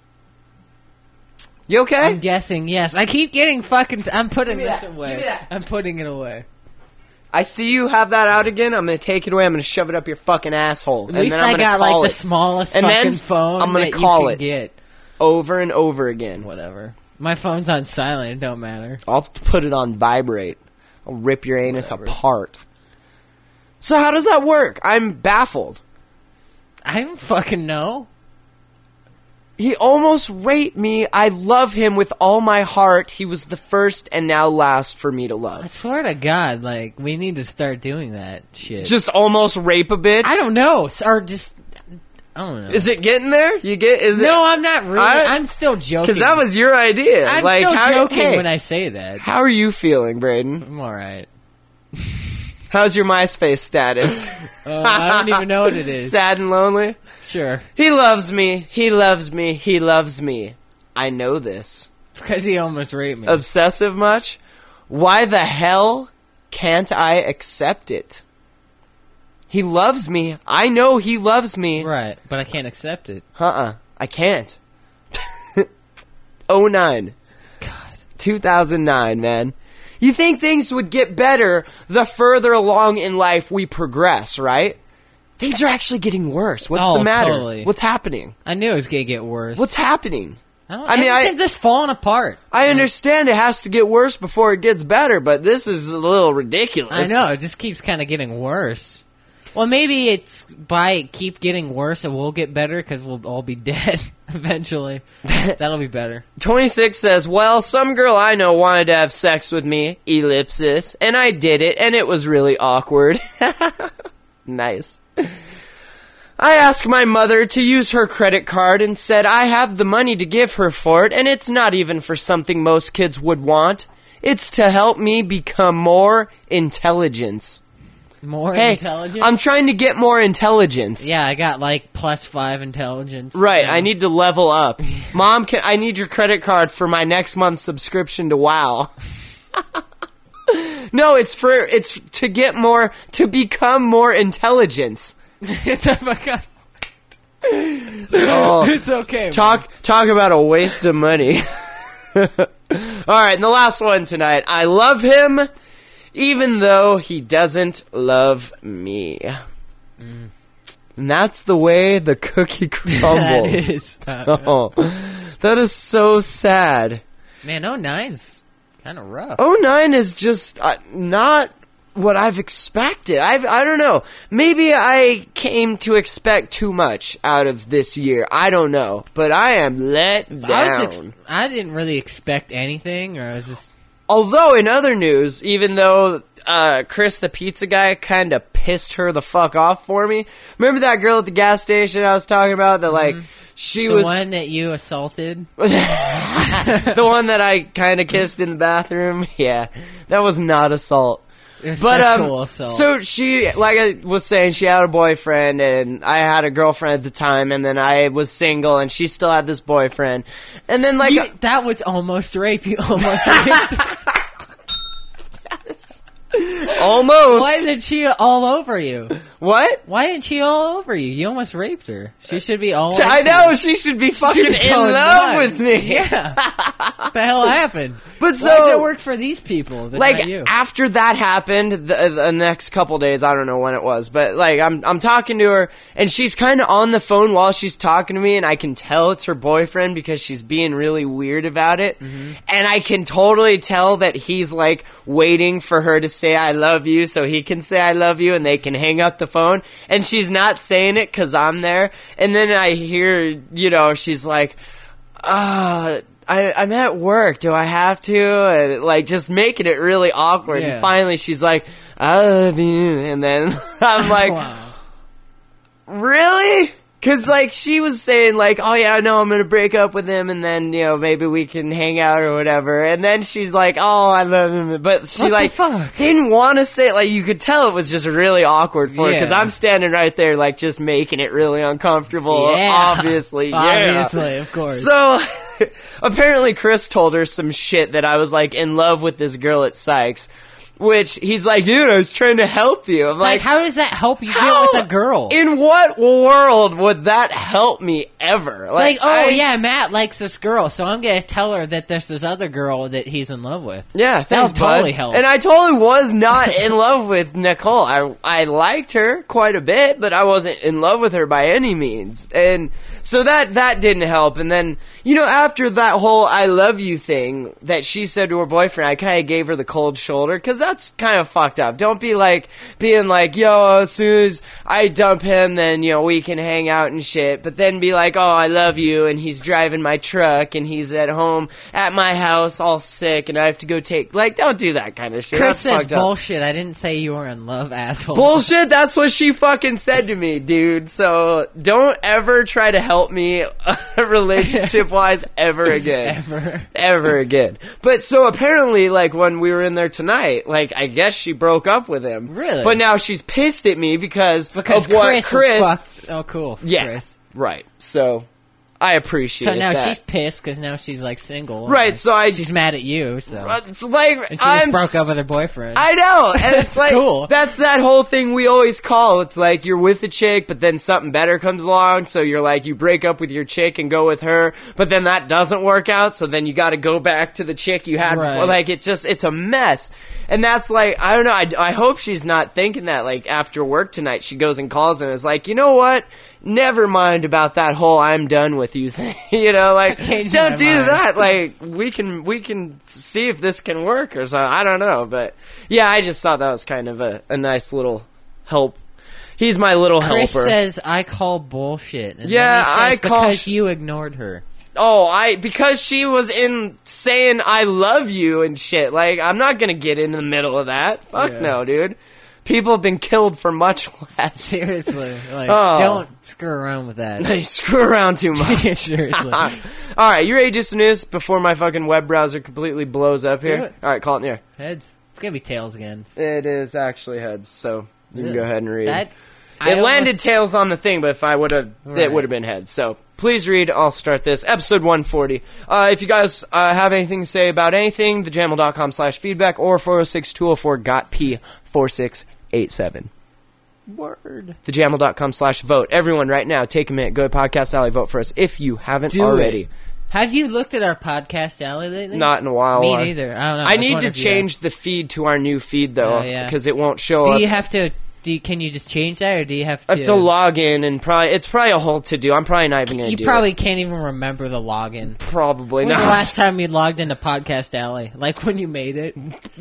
You okay? I'm guessing, yes. I keep getting fucking... I'm putting Give me this that. away. Give me that. I'm putting it away. I see you have that out again. I'm gonna take it away. I'm gonna shove it up your fucking asshole. At least and then I'm I gonna got, call like, the it smallest And then fucking phone I'm gonna that call you it. can get. over and over again. Whatever. My phone's on silent. It don't matter. I'll put it on vibrate. I'll rip your anus apart. So how does that work? I'm baffled. I don't fucking know. He almost raped me. I love him with all my heart. He was the first and now last for me to I love. swear to God, like, we need to start doing that shit. Just almost rape a bitch? I don't know. Or just... I don't know. Is it getting there? You get? Is it? No, I'm not really. I- I'm still joking. Because that was your idea. I'm like, still how, joking hey, when I say that. How are you feeling, Braden? I'm alright. How's your MySpace status? I don't even know what it is. Sad and lonely? Sure. He loves me. He loves me. He loves me. I know this. Because he almost raped me. Obsessive much? Why the hell can't I accept it? He loves me. I know he loves me. Right, but I can't accept it. I can't. 09. God. 2009, man. You think things would get better the further along in life we progress, right? Things are actually getting worse. What's Oh, the matter? totally. What's happening? I knew it was going to get worse. What's happening? I mean, everything's just falling apart. I understand it has to get worse before it gets better, but this is a little ridiculous. I know, it just keeps kind of getting worse. Well, maybe it's by keep getting worse, it will get better because we'll all be dead eventually. That'll be better. 26 says, well, some girl I know wanted to have sex with me, ellipsis, and I did it, and it was really awkward. Nice. I asked my mother to use her credit card and said I have the money to give her for it, and it's not even for something most kids would want. It's to help me become more intelligent. More Hey, intelligent? I'm trying to get more intelligence. Yeah, I got like +5 intelligence. Right, Yeah. I need to level up. Mom, I need your credit card for my next month's subscription to WoW. No, it's to get more, to become more intelligence. Oh my God. Oh, It's okay. talk about a waste of money. All right, and the last one tonight. I love him, even though he doesn't love me. And that's the way the cookie crumbles. That is. Oh, that is so sad. Man, 09's kind of rough. 09 is just not what I've expected. I don't know. Maybe I came to expect too much out of this year. I don't know. But I am let down. I didn't really expect anything, or I was just... Although, in other news, even though Chris the pizza guy kind of pissed her the fuck off for me. Remember that girl at the gas station I was talking about? That, like, she was... The one that you assaulted? The one that I kind of kissed in the bathroom? Yeah. That was not assault. It was sexual assault. So she, like I was saying, she had a boyfriend, and I had a girlfriend at the time, and then I was single, and she still had this boyfriend. And then, like... that was almost rape. You almost raped. Almost. Why isn't she all over you? What? Why isn't she all over you? You almost raped her. She should be all over I know, she should be fucking in love with me. Yeah. What the hell happened? But so... Why does it work for these people, but like, not you? after that happened, the next couple days, I don't know when it was, but, like, I'm talking to her, and she's kind of on the phone while she's talking to me, and I can tell it's her boyfriend because she's being really weird about it. And I can totally tell that he's, like, waiting for her to say I love you so he can say I love you, and they can hang up the phone. And she's not saying it because I'm there. And then I hear, you know, she's like, I'm at work. Do I have to? And, like, just making it really awkward. Yeah. And finally she's like, I love you. And then I'm like, Wow. Really? Because, like, she was saying, like, oh, yeah, no, I'm going to break up with him, and then, you know, maybe we can hang out or whatever. And then she's like, oh, I love him. But she, What the like, fuck? didn't want to say it. Like, you could tell it was just really awkward for her. Because Yeah. I'm standing right there, like, just making it really uncomfortable. Yeah. Obviously. Yeah. Obviously, of course. So, apparently Chris told her some shit that I was, like, in love with this girl at Sykes. Which, he's like, dude, I was trying to help you. I'm like, how does that help you how- get with a girl? In what world would that help me ever? It's like, oh, yeah, Matt likes this girl, so I'm going to tell her that there's this other girl that he's in love with. Yeah, thanks, That'll totally bud. help. And I totally was not in love with Nicole. I liked her quite a bit, but I wasn't in love with her by any means. And so that didn't help. And then, you know, after that whole I love you thing that she said to her boyfriend, I kind of gave her the cold shoulder, because that's kind of fucked up. Don't be like, being like, yo, as soon as I dump him, then, you know, we can hang out and shit. But then be like, oh, I love you, and he's driving my truck, and he's at home at my house all sick, and I have to go take, like, don't do that kind of shit. Chris That's says fucked up. bullshit. I didn't say you were in love, asshole. Bullshit, that's what she fucking said to me, dude. So don't ever try to help me relationship-wise ever again. Ever again. But so apparently, like, when we were in there tonight, like, I guess she broke up with him. Really? But now she's pissed at me because of Chris what Chris... fucked. Oh, cool. Yeah, Chris. right. So I appreciate So now that. she's pissed because now she's, like, single. Right, so she's mad at you, so... It's like, And she just broke up with her boyfriend. I know, and it's like, Cool. That's that whole thing we always call. It's like, you're with a chick, but then something better comes along, so you're like, you break up with your chick and go with her, but then that doesn't work out, so then you gotta go back to the chick you had before. Like, it's a mess. And that's like, I don't know, I hope she's not thinking that, like, after work tonight, she goes and calls him and is like, you know what? Never mind about that whole I'm done with you thing. You know, like, don't do that. Like, we can see if this can work or something. I don't know. But, yeah, I just thought that was kind of a nice little help. He's my little Chris helper. says, I call bullshit. And Yeah, then he says, I call because you ignored her. Oh, because she was in saying I love you and shit. Like, I'm not gonna get into the middle of that. Fuck no, dude. People have been killed for much less. Seriously. Like, Oh. don't screw around with that. They screw around too much. Seriously. Alright, you ready to do some news before my fucking web browser completely blows up do here? it. Alright, call it in the air. Heads. It's gonna be tails again. It is actually heads, so you can go ahead and read. I It landed almost- tails on the thing, but if I would have, it Right. would have been heads. So please read. I'll start this. Episode 140. If you guys have anything to say about anything, thejamel.com/feedback or 406-204-GOT-P4687. Word. Thejamel.com/vote. Everyone right now, take a minute. Go to Podcast Alley, vote for us if you haven't already. Have you looked at our podcast alley lately? Not in a while. Me neither. I don't know. I was need to wondering if you change the feed to our new feed, though, Oh, yeah. because it won't show have. up. Do you have to Can you just change that, or do you have to? I have to log in, and it's probably a whole to do. I'm probably not even going to do You probably can't even remember the login. Probably When was not. the last time you logged into Podcast Alley? Like when you made it?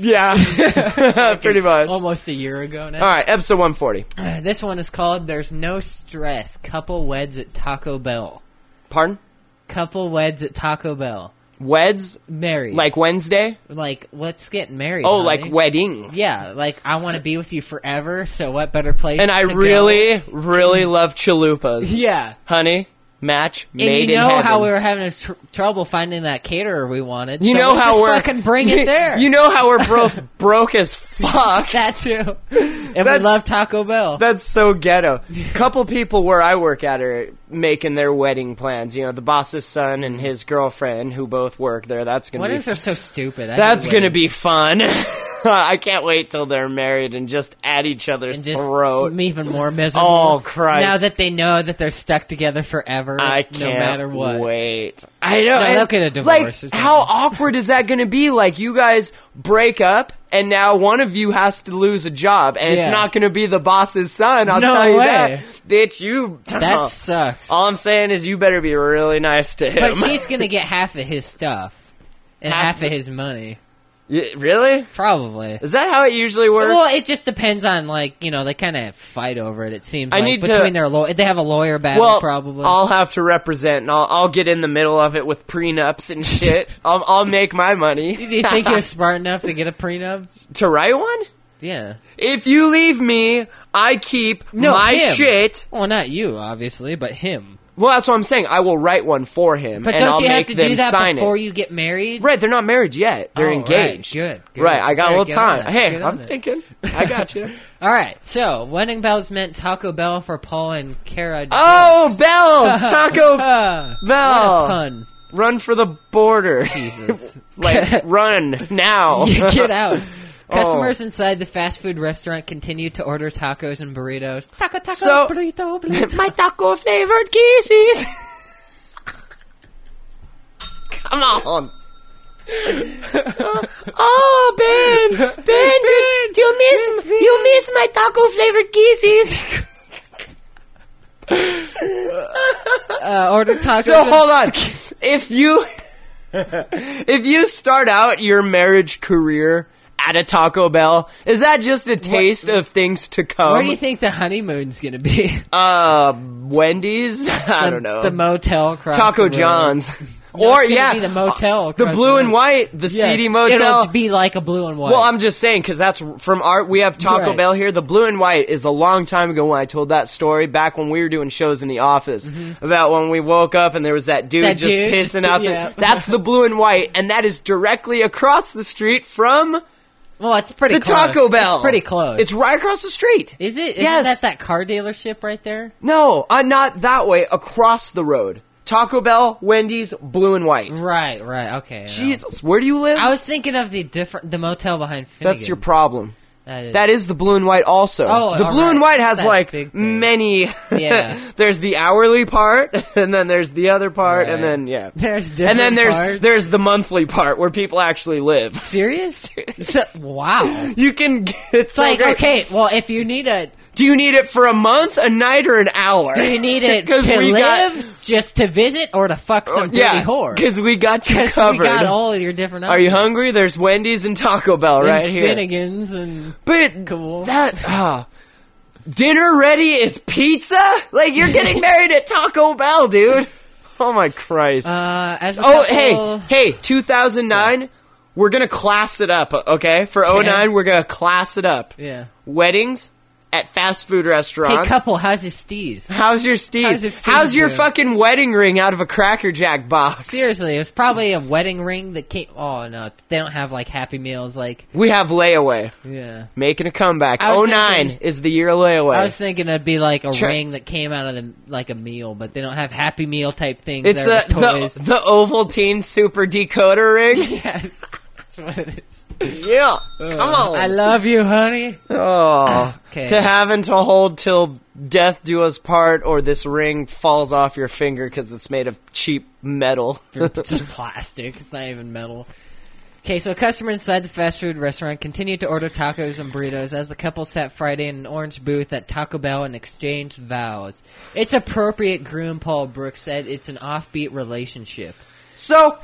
Yeah, pretty much. Almost a year ago now. All right, episode 140. This one is called "There's No Stress." Couple weds at Taco Bell. Pardon? Couple weds at Taco Bell. Weds? Married. Like Wednesday? Like, let's get married. Oh, honey. like wedding. Yeah, like I want to be with you forever. So what better place? And I to really, go? really love chalupas. Yeah. Honey, match And made you in know heaven. how we were having trouble finding that caterer we wanted. You so know we'll how just we're fucking bring it there. You know how we're both broke as fuck. That too. And we That's- love Taco Bell. That's so ghetto. Couple people where I work at are making their wedding plans. You know, the boss's son and his girlfriend who both work there. That's gonna Weddings be are so stupid. I that's hate gonna weddings. be fun. I can't wait till they're married and just at each other's And just throat. even more miserable. Oh, Christ. Now that they know that they're stuck together forever, I no can't matter what. wait. I know. No, and, they'll get a divorce or Like, something. how awkward is that going to be? Like, you guys break up, and now one of you has to lose a job, and it's Yeah. not going to be the boss's son. I'll No tell you way. that, bitch. You. That sucks. All I'm saying is, you better be really nice to him. But she's gonna get half of his stuff and Half half of his money, Really? probably. Is that how it usually works? Well, it just depends on they kind of fight over it. It seems I like need to- between their they have a lawyer battle well, probably. I'll have to represent, and I'll get in the middle of it with prenups and shit. I'll make my money. Do you think you're smart enough to get a prenup? To write one? Yeah. If you leave me, I keep No, my him. shit. Well, not you, obviously, but him. Well, that's what I'm saying. I will write one for him, But and don't I'll you have make to them do that sign before it. you get married? Right, they're not married yet. They're Oh, engaged. Right, good. Right, I got a Better little get on time. it. Hey, Get I'm on it. thinking. I got you. All right, so wedding bells meant Taco Bell for Paul and Kara. Oh, bells! Taco Bell. Bell! What a pun. Run for the border. Jesus. Like, run now. Get out. Oh. Customers inside the fast food restaurant continue to order tacos and burritos. Taco, taco, So- burrito, burrito. My taco flavored kisses. Come on. Oh, Ben, you miss my taco flavored kisses. Order tacos. So and- hold on. If you start out your marriage career at a Taco Bell, is that just a taste of things to come? Where do you think the honeymoon's gonna be? Wendy's? I don't know. The motel across Taco the road. John's. No, Or, it's gonna yeah, be the motel the across blue the and road. white, the Yes, seedy motel. It'll be like a blue and white. Well, I'm just saying, because that's from our, we have Taco Right. Bell here. The blue and white is a long time ago when I told that story, back when we were doing shows in the office, about when we woke up and there was that dude That just dude? pissing out. Yeah. That's the blue and white, and that is directly across the street from well, it's pretty the close. Taco Bell. It's pretty close. It's right across the street. Is it? Isn't Yes. that car dealership right there? No, not that way, across the road. Taco Bell, Wendy's, blue and white. Right, okay. I know. Jesus, where do you live? I was thinking of the motel behind Finnegan's. That's your problem. That That is the blue and white also. Oh, the all blue and right. white has That like big thing. many. Yeah. There's the hourly part, and then there's the other part, and Right. then yeah. There's different And then parts. there's the monthly part where people actually live. Serious? Wow. You can get it's so Like, great. okay, well, if you need Do you need it for a month, a night, or an hour? do you need it 'Cause to we got- live, just to visit, or to fuck some dirty yeah, whore? because we got you 'Cause covered. we got all your different Are you options. hungry? There's Wendy's and Taco Bell And right here. Finnegan's and But Cool. that dinner ready is pizza? Like you're getting married at Taco Bell, dude. Oh my Christ. as a Oh, couple- hey, 2009, we're going to class it up, okay? For 09, we're going to class it up. Yeah. Weddings at fast food Hey, restaurants. couple, how's his steez? How's your steez? How's your steez How's your doing? fucking wedding ring out of a Cracker Jack box? Seriously, it was probably a wedding ring that came. Oh no, they don't have like Happy Meals. Like, We have layaway. yeah. Making a comeback. I was 09 thinking- is the year of layaway. I was thinking it'd be like a Sure. ring that came out of like a meal, but they don't have Happy Meal type things. It's there with toys. the Ovaltine Super Decoder ring. Yes, that's what it is. Yeah, come on. I love you, honey. Oh, Okay. to having to hold till death do us part, or this ring falls off your finger because it's made of cheap metal. It's just plastic. It's not even metal. Okay, so a customer inside the fast food restaurant continued to order tacos and burritos as the couple sat Friday in an orange booth at Taco Bell and exchanged vows. It's appropriate, groom Paul Brooks said. It's an offbeat relationship. So,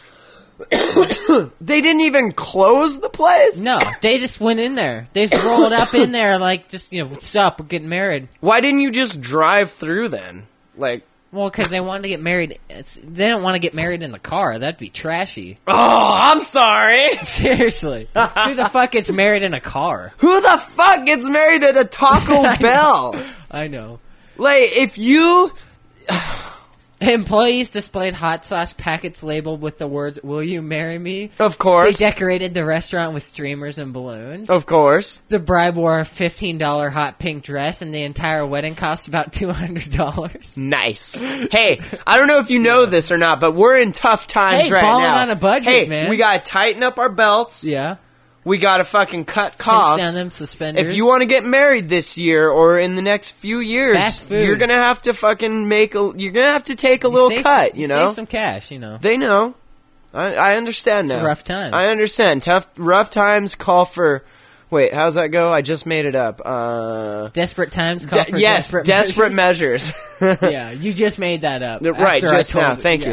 they didn't even close the place? No, they just went in there. They just rolled up in there like, just, what's up, we're getting married. Why didn't you just drive through then? Like... Well, because they wanted to get married. They don't want to get married in the car. That'd be trashy. Oh, I'm sorry. Seriously. Who the fuck gets married in a car? Who the fuck gets married at a Taco Bell? I know. Like, if you... Employees displayed hot sauce packets labeled with the words, "Will you marry me?" Of course. They decorated the restaurant with streamers and balloons. Of course. The bride wore a $15 hot pink dress, and the entire wedding cost about $200. Nice. Hey, I don't know if you know this or not, but we're in tough times right balling now. on a budget, hey, man. We gotta tighten up our belts. Yeah. We gotta fucking cut Cinch costs. down them suspenders. If you want to get married this year or in the next few years, Fast food. you're gonna have to fucking you're gonna have to take a little cut, you know? Save some cash, They know. I understand It's now. a rough time. I understand. Rough times call for... Wait, how's that go? I just made it up. Desperate times call for yes, desperate measures. measures. Yeah, you just made that up. Right, after I just told now. you. Thank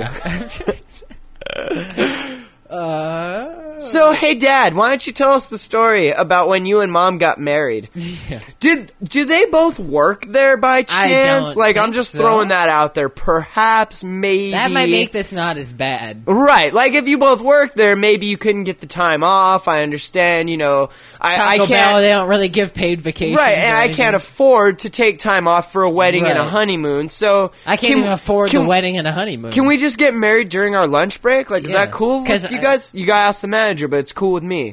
Yeah. you. So, hey, Dad, why don't you tell us the story about when you and Mom got married? Yeah. Do they both work there by chance? don't Like, I'm think just so. throwing that out there. Perhaps, maybe. That might make this not as bad. Right, like if you both work there, maybe you couldn't get the time off. I understand, I Taco can't. Bell, they don't really give paid vacations. Right, or and I anything. can't afford to take time off for a wedding and a Right. honeymoon. So I can't even afford the wedding and a honeymoon. Can we just get married during our lunch break? Like, is Yeah. that cool? 'Cause With you guys? You gotta ask the manager, but it's cool with me.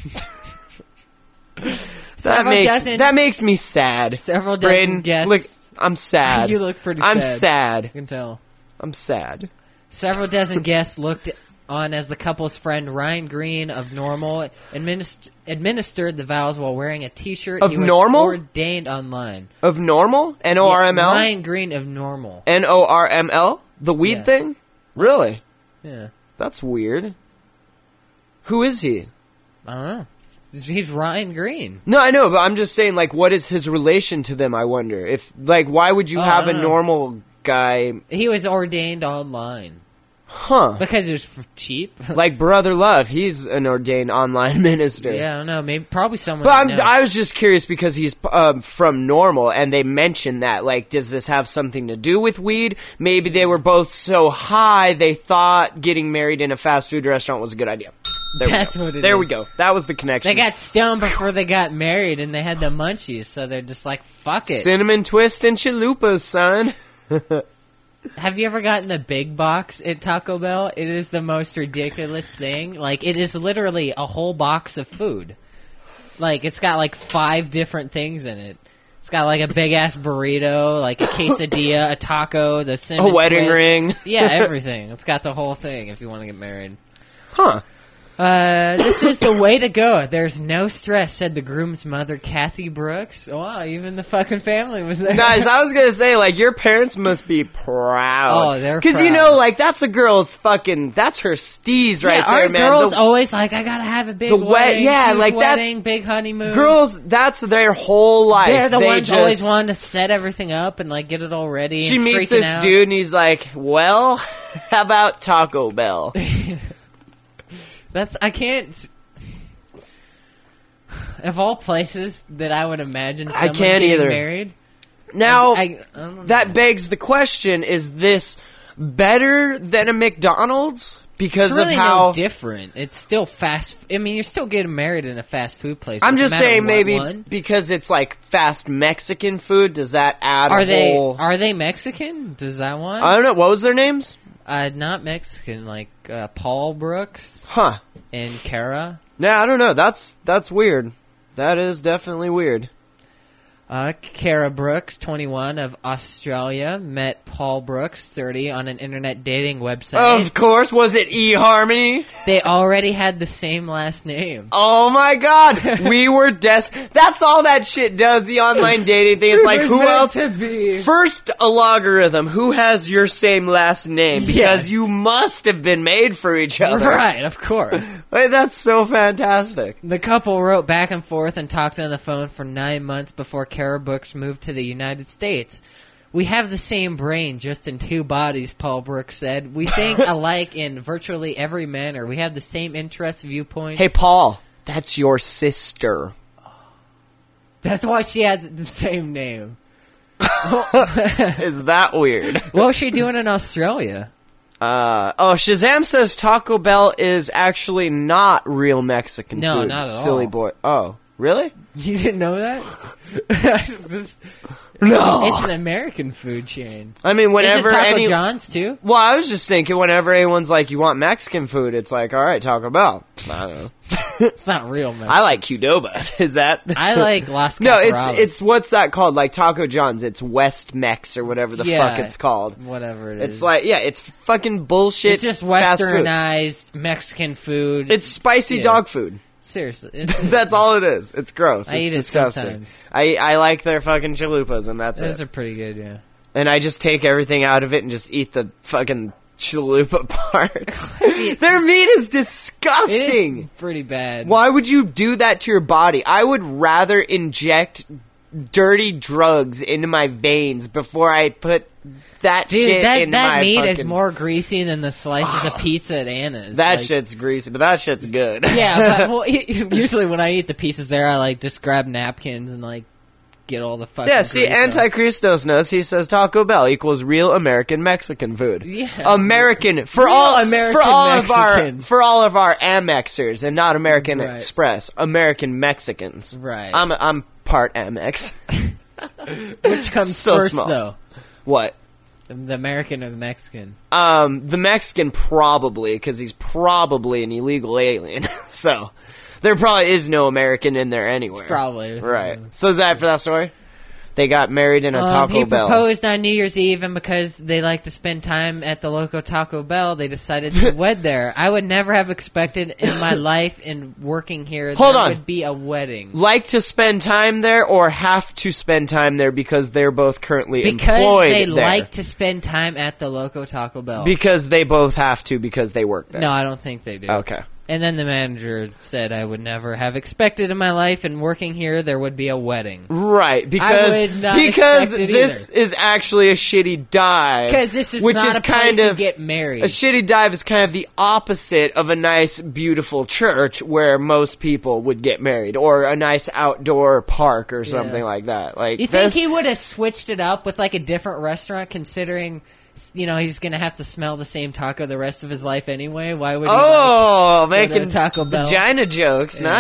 that makes me sad. Several dozen Braden, guests. look, I'm sad. You look pretty I'm sad. sad. I can tell. I'm sad. Several dozen guests looked on as the couple's friend Ryan Green of Normal administered the vows while wearing a T-shirt. Of He was Normal? ordained online. Of Normal? N-O-R-M-L? Yeah, Ryan Green of Normal. N-O-R-M-L? The weed Yeah. thing? Really? Yeah. That's weird. Who is he? I don't know. He's Ryan Green. No, I know, but I'm just saying, like, what is his relation to them, I wonder? If, like, why would you have I a don't know. normal guy... He was ordained online. Huh. Because it was cheap. Like Brother Love, he's an ordained online minister. Yeah, I don't know. Maybe probably someone. But that knows. I was just curious because he's from Normal, and they mentioned that. Like, does this have something to do with weed? Maybe they were both so high they thought getting married in a fast food restaurant was a good idea. That's what it There is. we go. That was the connection. They got stoned before they got married, and they had the munchies, so they're just like, fuck it. Cinnamon twist and chalupas, son. Have you ever gotten the big box at Taco Bell? It is the most ridiculous thing. Like, it is literally a whole box of food. Like, it's got like 5 different things in it. It's got like a big ass burrito, like a quesadilla, a taco, the cinnamon A wedding twist. ring. Yeah, everything. It's got the whole thing if you want to get married. Huh. This is the way to go. There's no stress, said the groom's mother, Kathy Brooks. Wow, even the fucking family was there. Guys, I was gonna say, like, your parents must be proud. Oh, they're Because, proud. like, that's a girl's fucking, that's her steez right Yeah, there, our man. girls always like, I gotta have a big wedding, yeah, huge like, that's- wedding, big honeymoon. Girls, that's their whole life. They're the They ones just, always wanting to set everything up and like get it all ready. She and meets freaking this out. dude, and he's like, well, how about Taco Bell? I can't. Of all places that I would imagine, I someone can't getting either. married. Now, I don't know. that begs the question, is this better than a McDonald's? Because It's really of how... no different. It's still fast. I mean, you're still getting married in a fast food place. I'm Doesn't just matter saying what maybe one. because it's like fast Mexican food, does that add Are a they whole... are they Mexican? Does that one? I don't know. What was their names? Not Mexican. Like Paul Brooks Huh. and Kara. Yeah, I don't know. That's weird. That is definitely weird. Kara Brooks, 21, of Australia, met Paul Brooks, 30, on an internet dating website. Of course, was it eHarmony? They already had the same last name. Oh my god, we were that's all that shit does, the online dating thing. It's like, who else? First, a logarithm. Who has your same last name? Because Yes. you must have been made for each other. Right, of course. Wait, that's so fantastic. The couple wrote back and forth and talked on the phone for 9 months before Kara Brooks moved to the United States. We have the same brain, just in two bodies, Paul Brooks said. We think alike in virtually every manner. We have the same interests, viewpoints. Hey, Paul, that's your sister. That's why she had the same name. Is that weird? What was she doing in Australia? Shazam says Taco Bell is actually not real Mexican No, food. not at Silly all. boy. Oh, really? You didn't know that? No. It's an American food chain. I mean, Is it whenever Taco John's, too? Well, I was just thinking, whenever anyone's like, "You want Mexican food?" It's like, "All right, Taco Bell." I don't know. It's not real Mexican. I like Qdoba. Is that? I like Las No, Caporadas. it's what's that called? Like Taco John's. It's West Mex or whatever the Yeah, fuck it's called. Whatever it is. It's like, yeah, it's fucking bullshit. It's just fast food. westernized Mexican food. It's spicy Yeah. dog food. Seriously. It's, That's all it is. It's gross. I It's eat it disgusting. sometimes. I like their fucking chalupas, and that's those it. are pretty good, yeah. And I just take everything out of it and just eat the fucking chalupa part. Their meat is disgusting. It is pretty bad. Why would you do that to your body? I would rather inject dirty drugs into my veins before I put that Dude, shit that into my meat fucking... is more greasy than the slices of pizza at Anna's. That Like, shit's greasy, but that shit's good. Yeah, but well, usually when I eat the pieces there, I like just grab napkins and like get all the fucking Yeah, see, grease off. Antichristos knows. He says Taco Bell equals real American Mexican food. Yeah. American for Real all American for all Mexican. of our Amexers and not American Right. Express. American Mexicans. Right. I'm part Amex. Which comes so first, small. though? What? The American or the Mexican? The Mexican probably, because he's probably an illegal alien. So there probably is no American in there anywhere. Probably. Right. So is that for that story? They got married in a Taco he Bell. proposed on New Year's Eve, and because they like to spend time at the local Taco Bell, they decided to wed there. I would never have expected in my life in working here Hold there on. would be a wedding. Like to spend time there or have to spend time there because they're both currently Because employed they there? like to spend time at the local Taco Bell. Because they both have to because they work there. No, I don't think they do. Okay. And then the manager said, I would never have expected in my life in working here there would be a wedding. Right, because would not because expect it this is actually a shitty dive. Because this is which not is a place kind to of get married. A shitty dive is kind of the opposite of a nice, beautiful church where most people would get married, or a nice outdoor park or something Yeah. like that. Like, You think this- he would have switched it up with like a different restaurant, considering, you know, he's going to have to smell the same taco the rest of his life anyway? Why would he Oh, go to making Taco Bell? vagina jokes. Yeah.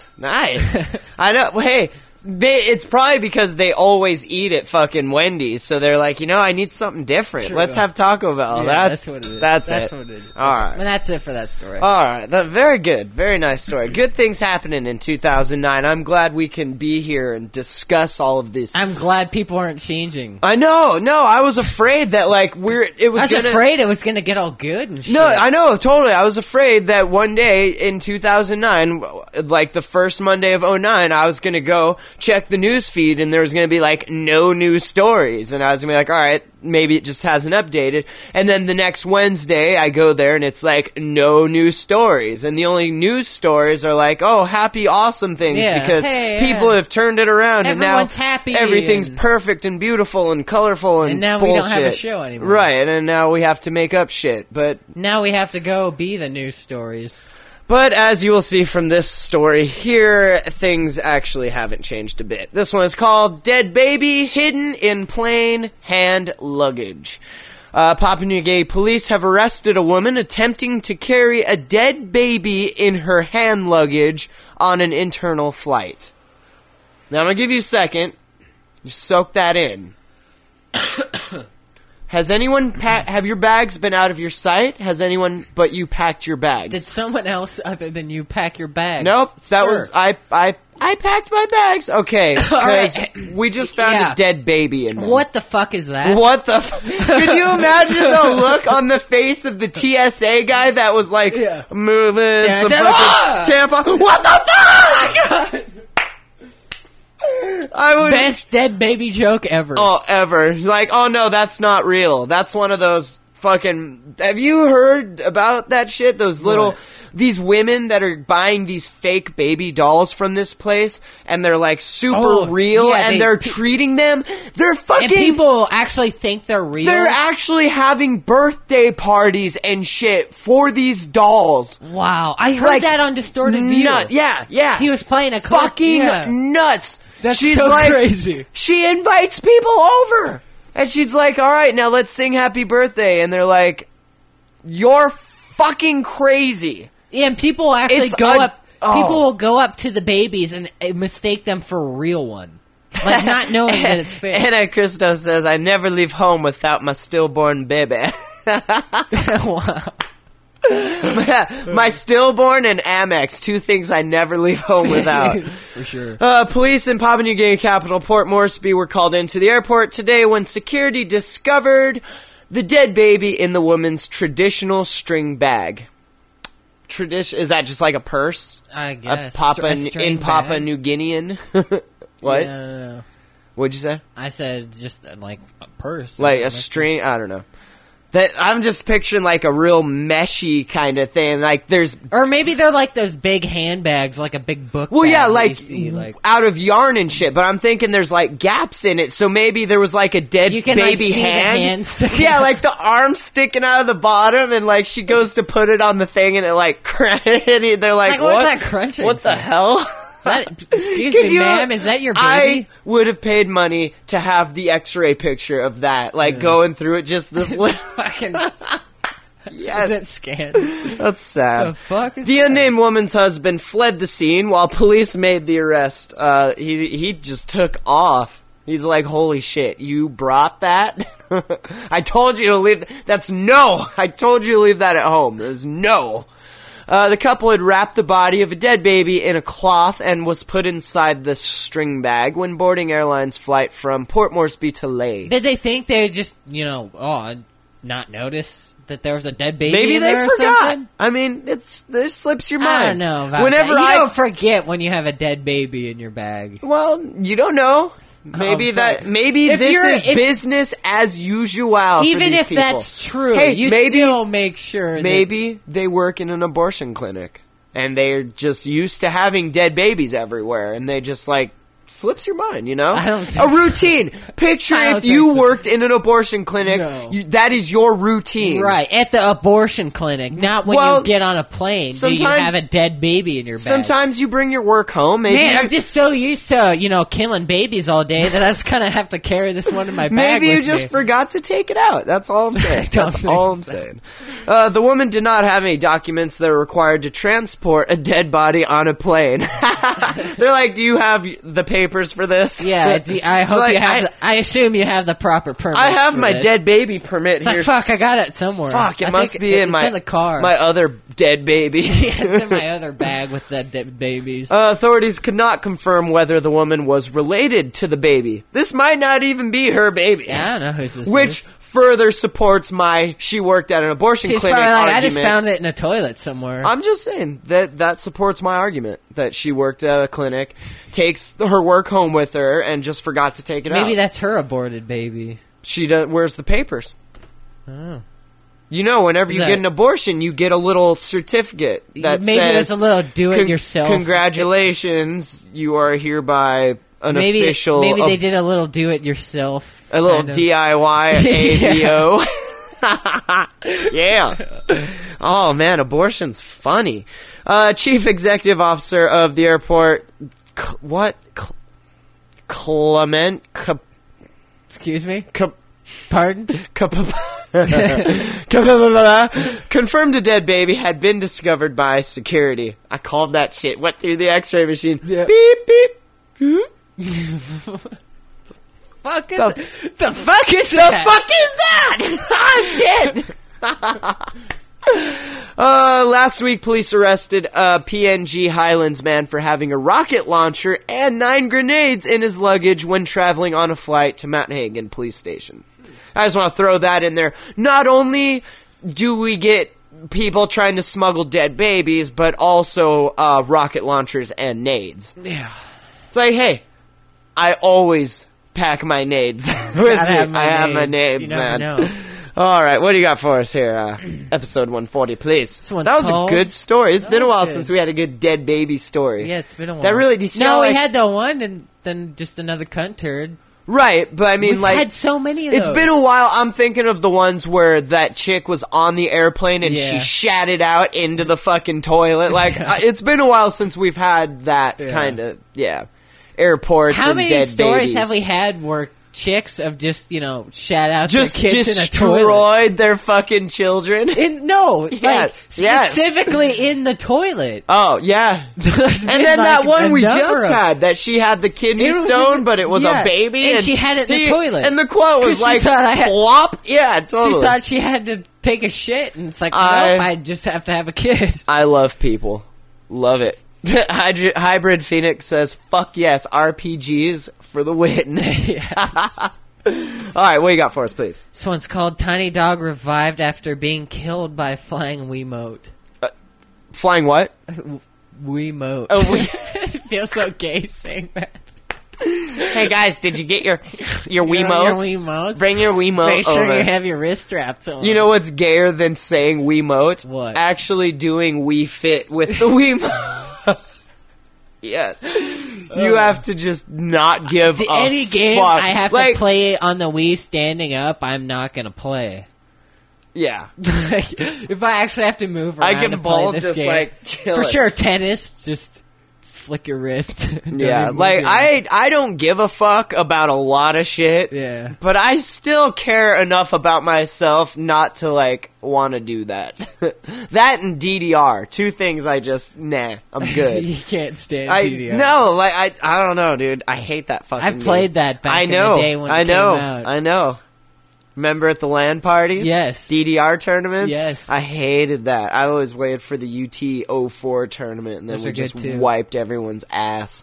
Nice. I know. Hey, it's probably because they always eat at fucking Wendy's, so they're like, you know, I need something different. True. Let's have Taco Bell. Yeah, that's what it is. That's That's it. what it is. All right. And that's it for that story. All right, very good, very nice story. Good things happening in 2009. I'm glad we can be here and discuss all of this. I'm glad people aren't changing. I know, no, I was afraid that like I was afraid it was going to get all good and shit. No, I know, totally. I was afraid that one day in 2009, like the first Monday of 2009, I was gonna go check the news feed and there was gonna be like no news stories, and I was gonna be like, all right, maybe it just hasn't updated. And then the next Wednesday, I go there and it's like no news stories, and the only news stories are like, oh, happy, awesome things Yeah. because Hey, people have turned it around Everyone's and now happy everything's and- perfect and beautiful and colorful and now bullshit. we don't have a show anymore. Right, and now we have to make up shit, but. Now we have to go be the news stories. But as you will see from this story here, things actually haven't changed a bit. This one is called Dead Baby Hidden in Plain Hand Luggage. Papua New Guinea police have arrested a woman attempting to carry a dead baby in her hand luggage on an internal flight. Now I'm going to give you a second. Just soak that in. Has anyone have your bags been out of your sight? Has anyone but you packed your bags? Did someone else other than you pack your bags? Nope. That Sir. was I packed my bags. Okay, because we just found a dead baby in them. What the fuck is that? What the? Could you imagine the look on the face of the TSA guy that was like moving some fucking tampon? What the fuck? I would Best dead baby joke ever. Oh, ever. Like, oh no, that's not real. That's one of those fucking. Have you heard about that shit? Those little. These women that are buying these fake baby dolls from this place, and they're like super real, and they're treating them. They're fucking. And people actually think they're real. They're actually having birthday parties and shit for these dolls. Wow, I heard that on Distorted View. Yeah. He was playing a clip. Fucking nuts. She's so crazy. She invites people over, and she's like, "All right, now let's sing Happy Birthday," and they're like, "You're fucking crazy." Yeah, and people actually people will go up to the babies and mistake them for a real one. Like, not knowing that it's fake. Anna Christo says, I never leave home without my stillborn baby. Wow. My stillborn and Amex, two things I never leave home without. For sure. Police in Papua New Guinea capital Port Moresby were called into the airport today when security discovered the dead baby in the woman's traditional string bag. Is that just like a purse? I guess. Papua bag? New Guinean? What? Yeah, no. What'd you say? I said just like a purse. Like a string? I don't know. That I'm just picturing like a real meshy kind of thing. Like there's, or maybe they're like those big handbags, like a big book. Well, bag yeah, that like, you see, like out of yarn and shit. But I'm thinking there's like gaps in it, so maybe there was like a dead you can, baby like, see hand. The hand sticking yeah, out. like the arm sticking out of the bottom, and like she goes to put it on the thing, and it like they're like, what's what? that crunching? What the hell? Excuse me, ma'am, is that your baby? I would have paid money to have the X-ray picture of that, like going through it. Just this little fucking. Yes, Is it scanned? That's sad. The fuck is the that? unnamed woman's husband fled the scene while police made the arrest. He just took off. He's like, holy shit, you brought that? I told you to leave. I told you to leave that at home. There's no. The couple had wrapped the body of a dead baby in a cloth and was put inside the string bag when boarding airline's flight from Port Moresby to Lae. Did they think they just, not notice that there was a dead baby Maybe in they there or forgot. something? I mean, this slips your mind. I don't know about Whenever that. You don't forget when you have a dead baby in your bag. Well, you don't know. Maybe If this you're- is if- business as usual. Even for these if people. that's true, Hey, you maybe- still make sure Maybe they work in an abortion clinic and they're just used to having dead babies everywhere, and they just like slips your mind, I don't think a routine. Picture I don't if you think so. worked in an abortion clinic, No. that is your routine, Right, at the abortion clinic, not when Well, you get on a plane. Do you sometimes- have a dead baby in your bag? Sometimes you bring your work home. Maybe Man, you- I'm just so used to, killing babies all day that I just kind of have to carry this one in my bag. Maybe you with just me. forgot to take it out. That's all I'm saying. don't That's think all I'm so. saying. The woman did not have any documents that are required to transport a dead body on a plane. They're like, do you have the papers for this? Yeah, I hope like, you have. I assume you have the proper permit. I have for my this. dead baby permit It's here. like, fuck, I got it somewhere. Fuck, it I must think be in it's in the car. my other dead baby. Yeah, it's in my other bag with the dead babies. Authorities could not confirm whether the woman was related to the baby. This might not even be her baby. Yeah, I don't know who's this. Which further supports my she worked at an abortion She's clinic probably like, argument. I just found it in a toilet somewhere. I'm just saying that supports my argument that she worked at a clinic, takes her work home with her, and just forgot to take it out. Maybe that's her aborted baby. She does. Where's the papers? Oh. Whenever you Is that- get an abortion, you get a little certificate that Maybe says, there's a little do-it-yourself. Congratulations, you are hereby an Maybe official. they did a little do-it-yourself. a little kind of. DIY ABO. Yeah. Oh man, abortion's funny. Chief Executive Officer of the airport, Clement. Excuse me? Pardon? Confirmed a dead baby had been discovered by security. I called that shit. Went through the X-ray machine. Yeah. Beep beep. fuck is The the fuck is The that? fuck is that? Oh, shit. Last week, police arrested a PNG Highlands man for having a rocket launcher and 9 grenades in his luggage when traveling on a flight to Mount Hagen Police Station. I just want to throw that in there. Not only do we get people trying to smuggle dead babies, but also rocket launchers and nades. Yeah. It's like, hey, I always pack my nades with me. I have my nades, You never man. know. All right, what do you got for us here? Episode 140, please. This one's That was called- a good story. It's been a was while good. since we had a good dead baby story. Yeah, it's been a while. That really... Do you see No, how, we like- had the one and then just another cunt turd. Right, but I mean, We've like... had so many of It's those. been a while. I'm thinking of the ones where that chick was on the airplane and she Yeah. shat it out into the fucking toilet. Like, it's been a while since we've had that Yeah. kind of, airports How and many dead stories babies. have we had where chicks have just, shat out Just their kids in a toilet? destroyed their fucking children? No, Yes, like, yes. specifically in the toilet. Oh, yeah. There's And been, then that like, one we a number just of- had, that she had the kidney It was stone, in- but it was yeah, a baby. and she had it in the toilet. And the quote was 'Cause she like, thought I had- flop. Yeah, totally. She thought she had to take a shit, and it's like, nope, I just have to have a kid. I love people. Love it. Hybrid Phoenix says, fuck yes, RPGs for the win. All right, what you got for us, please? This one's called Tiny Dog Revived After Being Killed by Flying Wiimote. Flying what? Wiimote. Oh, It feels so gay saying that. Hey guys, did you get your Your Wiimote? Wiimotes. Bring your Wiimote Make sure over. you have your wrist straps on. You know what's gayer than saying Wiimote? What? Actually doing Wii Fit with the Wiimote. Yes. You have to just not give a Any game fuck. I have Like, to play on the Wii standing up, I'm not gonna play. Yeah. Like, if I actually have to move around I can to play ball this just game, like chill for it. sure, tennis, just flick your wrist. Don't Yeah, even move like your- I don't give a fuck about a lot of shit. Yeah. But I still care enough about myself not to like want to do that. That and DDR, two things I just I'm good. You can't stand I DDR. no, like I don't know, dude. I hate that fucking. I played game. that back I in know, the day when I it know, came out. I know. Remember at the LAN parties? Yes. DDR tournaments? Yes. I hated that. I always waited for the UT04 tournament, and then Those we are good, just too. wiped everyone's ass.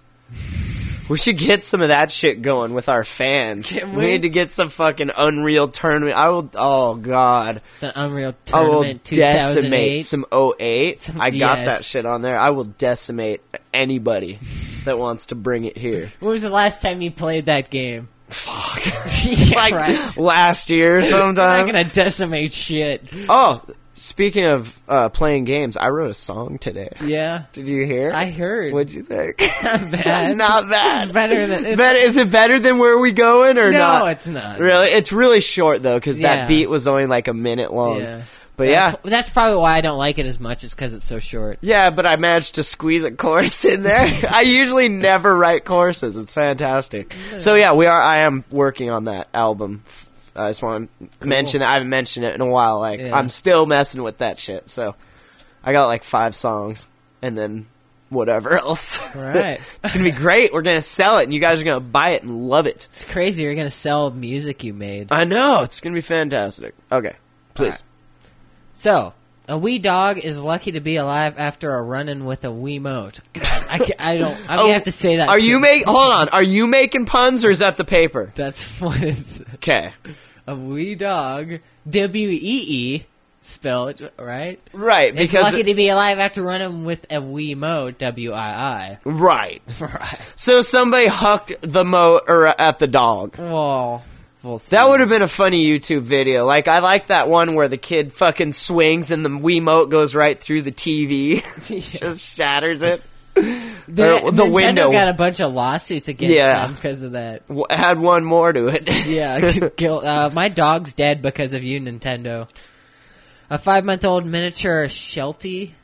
We should get some of that shit going with our fans. Can We we? need to get some fucking Unreal tournament. I will. Oh God. It's an Unreal I will Tournament decimate 2008. some 08. I got yes. that shit on there. I will decimate anybody that wants to bring it here. When was the last time you played that game? Fuck. Yeah, Like right. last year I'm not sometime. gonna decimate shit. Oh, speaking of playing games, I wrote a song today. Yeah, Did you hear? I heard. What'd you think? Not bad. Not bad. It's better than it's, Is it better than Where We Going or no, not? it's not. Really? It's really short though, because Yeah. that beat was only like a minute long. Yeah, But yeah. that's probably why I don't like it as much. Is because it's so short. Yeah, but I managed to squeeze a chorus in there. I usually never write choruses. It's fantastic. So yeah, I am working on that album. I just want to mention that. I haven't mentioned it in a while. Like, Yeah. I'm still messing with that shit. So I got like 5 songs and then whatever else. Right. It's going to be great. We're going to sell it and you guys are going to buy it and love it. It's crazy. You're gonna sell music you made. I know. It's going to be fantastic. Okay. Please. So, a wee dog is lucky to be alive after a run-in with a Wiimote. God, I don't. I'm gonna have to say that. Are you sentence. hold on. Are you making puns or is that the paper? That's what it's. Okay. A wee dog, WEE, spelled right. Right. Is Because lucky to be alive after running with a Wiimote, WII. right. Right. So somebody hucked the motor at the dog. Well, we'll see. That would have been a funny YouTube video. Like, I like that one where the kid fucking swings and the Wiimote goes right through the TV. Just shatters it. The Nintendo window got a bunch of lawsuits against Yeah. them because of that. Add one more to it. Yeah, my dog's dead because of you, Nintendo. A 5-month-old miniature Sheltie.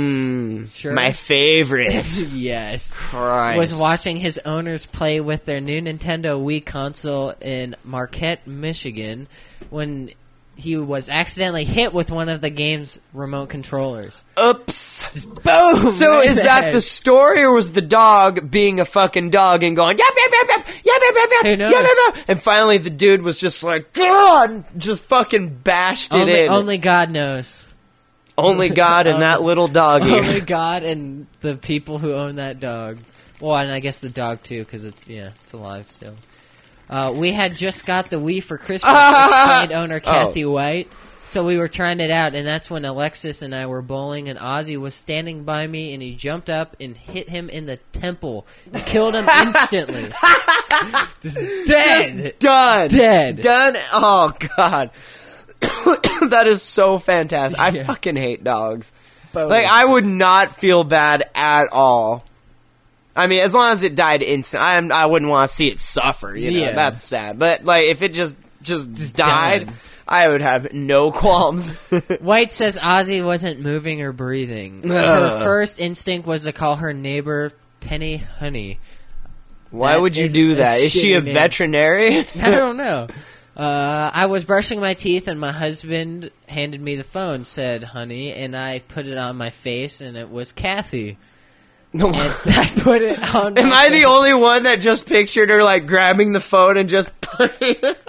Sure. My favorite. Yes. Christ. Was watching his owners play with their new Nintendo Wii console in Marquette, Michigan, when he was accidentally hit with one of the game's remote controllers. Oops. Boom! So right is in that head. the story, or was the dog being a fucking dog and going, yap, yap, yap, yap, yap, yap, yap, yap, Who knows? yap, yap, yap, and finally the dude was just like, God, and just fucking bashed it in. Only God knows. Only God and that little doggy. Only God and the people who own that dog. Well, and I guess the dog too, because it's alive still. We had just got the Wii for Christmas, explained owner Kathy White. So we were trying it out, and that's when Alexis and I were bowling, and Ozzy was standing by me, and he jumped up and hit him in the temple. He killed him instantly. Just dead. Just done. Dead. Done. Oh, God. That is so fantastic. I fucking hate dogs. Like, I would not feel bad at all. I mean, as long as it died instant, I wouldn't want to see it suffer, you know? Yeah. That's sad. But, like, if it just died, done. I would have no qualms. White says Ozzy wasn't moving or breathing. Her first instinct was to call her neighbor Penny Honey. Why That would you is do a that? Is she a shitty name. veterinarian? I don't know. I was brushing my teeth and my husband handed me the phone, said Honey, and I put it on my face and it was Kathy. And I put it on Am my I face. the only one that just pictured her, like, grabbing the phone and just putting it...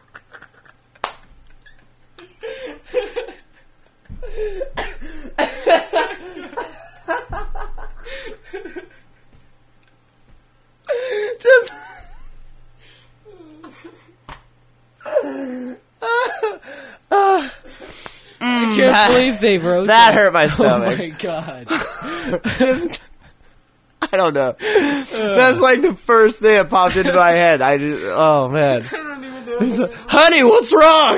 just... I can't believe they wrote That hurt my Oh stomach. my god. I don't know. That's like the first thing that popped into my head. Oh man. Honey, what's wrong?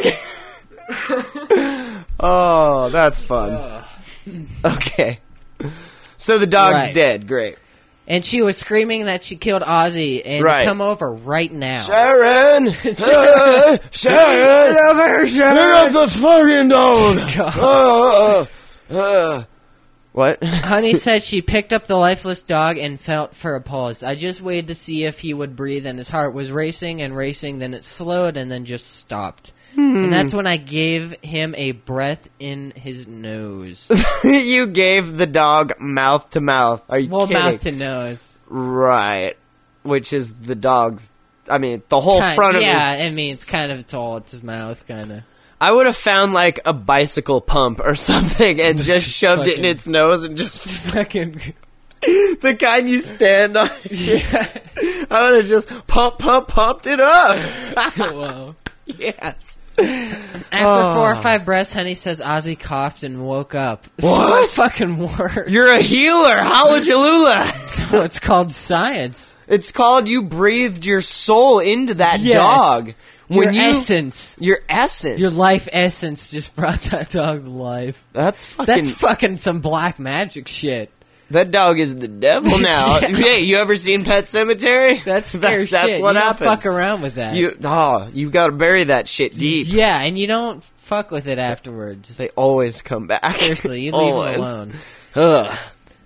Oh, that's fun. Okay. So the dog's Right. dead. Great. And she was screaming that she killed Ozzy and Right. to come over right now. Sharon! Sharon! Sharon! Pick up the fucking dog! What? Honey said she picked up the lifeless dog and felt for a pulse. I just waited to see if he would breathe, and his heart was racing and racing, then it slowed and then just stopped. And that's when I gave him a breath in his nose. You gave the dog mouth to mouth. Are you Well, kidding? mouth to nose. Right. Which is the dog's... I mean, the whole front of his... I mean, it's his mouth, kind of. I would have found, like, a bicycle pump or something and just shoved it in fucking- its nose and just... Fucking... the kind you stand on. I would have just pumped it up. Wow. Yes. After 4 or 5 breaths, Honey says Ozzy coughed and woke up. So What? it fucking works. You're a healer. Hallelujah. No, it's called science. It's called you breathed your soul into that Yes. dog. Your essence. Your essence. Your life essence just brought that dog to life. That's fucking... That's fucking some black magic shit. That dog is the devil now. Yeah. Hey, you ever seen Pet Cemetery? That's scary shit. That's what you happens. don't fuck around with that. You gotta bury that shit deep. Yeah, and you don't fuck with it afterwards. They always come back. Seriously, you leave Always. them alone.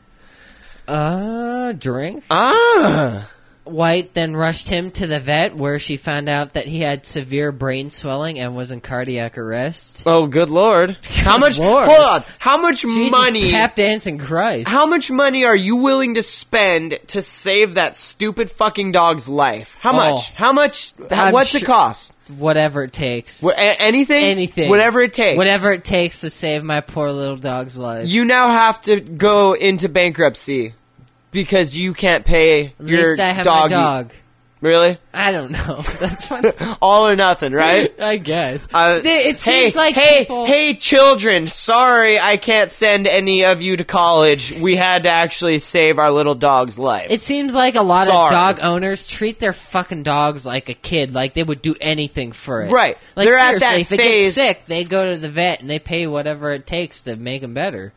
Ugh. Drink? Ah. White then rushed him to the vet where she found out that he had severe brain swelling and was in cardiac arrest. Oh, good lord. How much... Lord. Hold on. How much Jesus, money... tap dancing Christ. How much money are you willing to spend to save that stupid fucking dog's life? How much? How much? I'm What's it sure- cost? Whatever it takes. Anything? Anything. Whatever it takes. Whatever it takes to save my poor little dog's life. You now have to go into bankruptcy because you can't pay At your least I have dog. my dog. Really? I don't know. That's funny. All or nothing, right? I guess. It It seems like hey, people... hey, children! Sorry, I can't send any of you to college. We had to actually save our little dog's life. It seems like a lot Sorry. of dog owners treat their fucking dogs like a kid, like they would do anything for it. Right. Like, They're at seriously, that if it phase- gets sick, they go to the vet and they pay whatever it takes to make them better.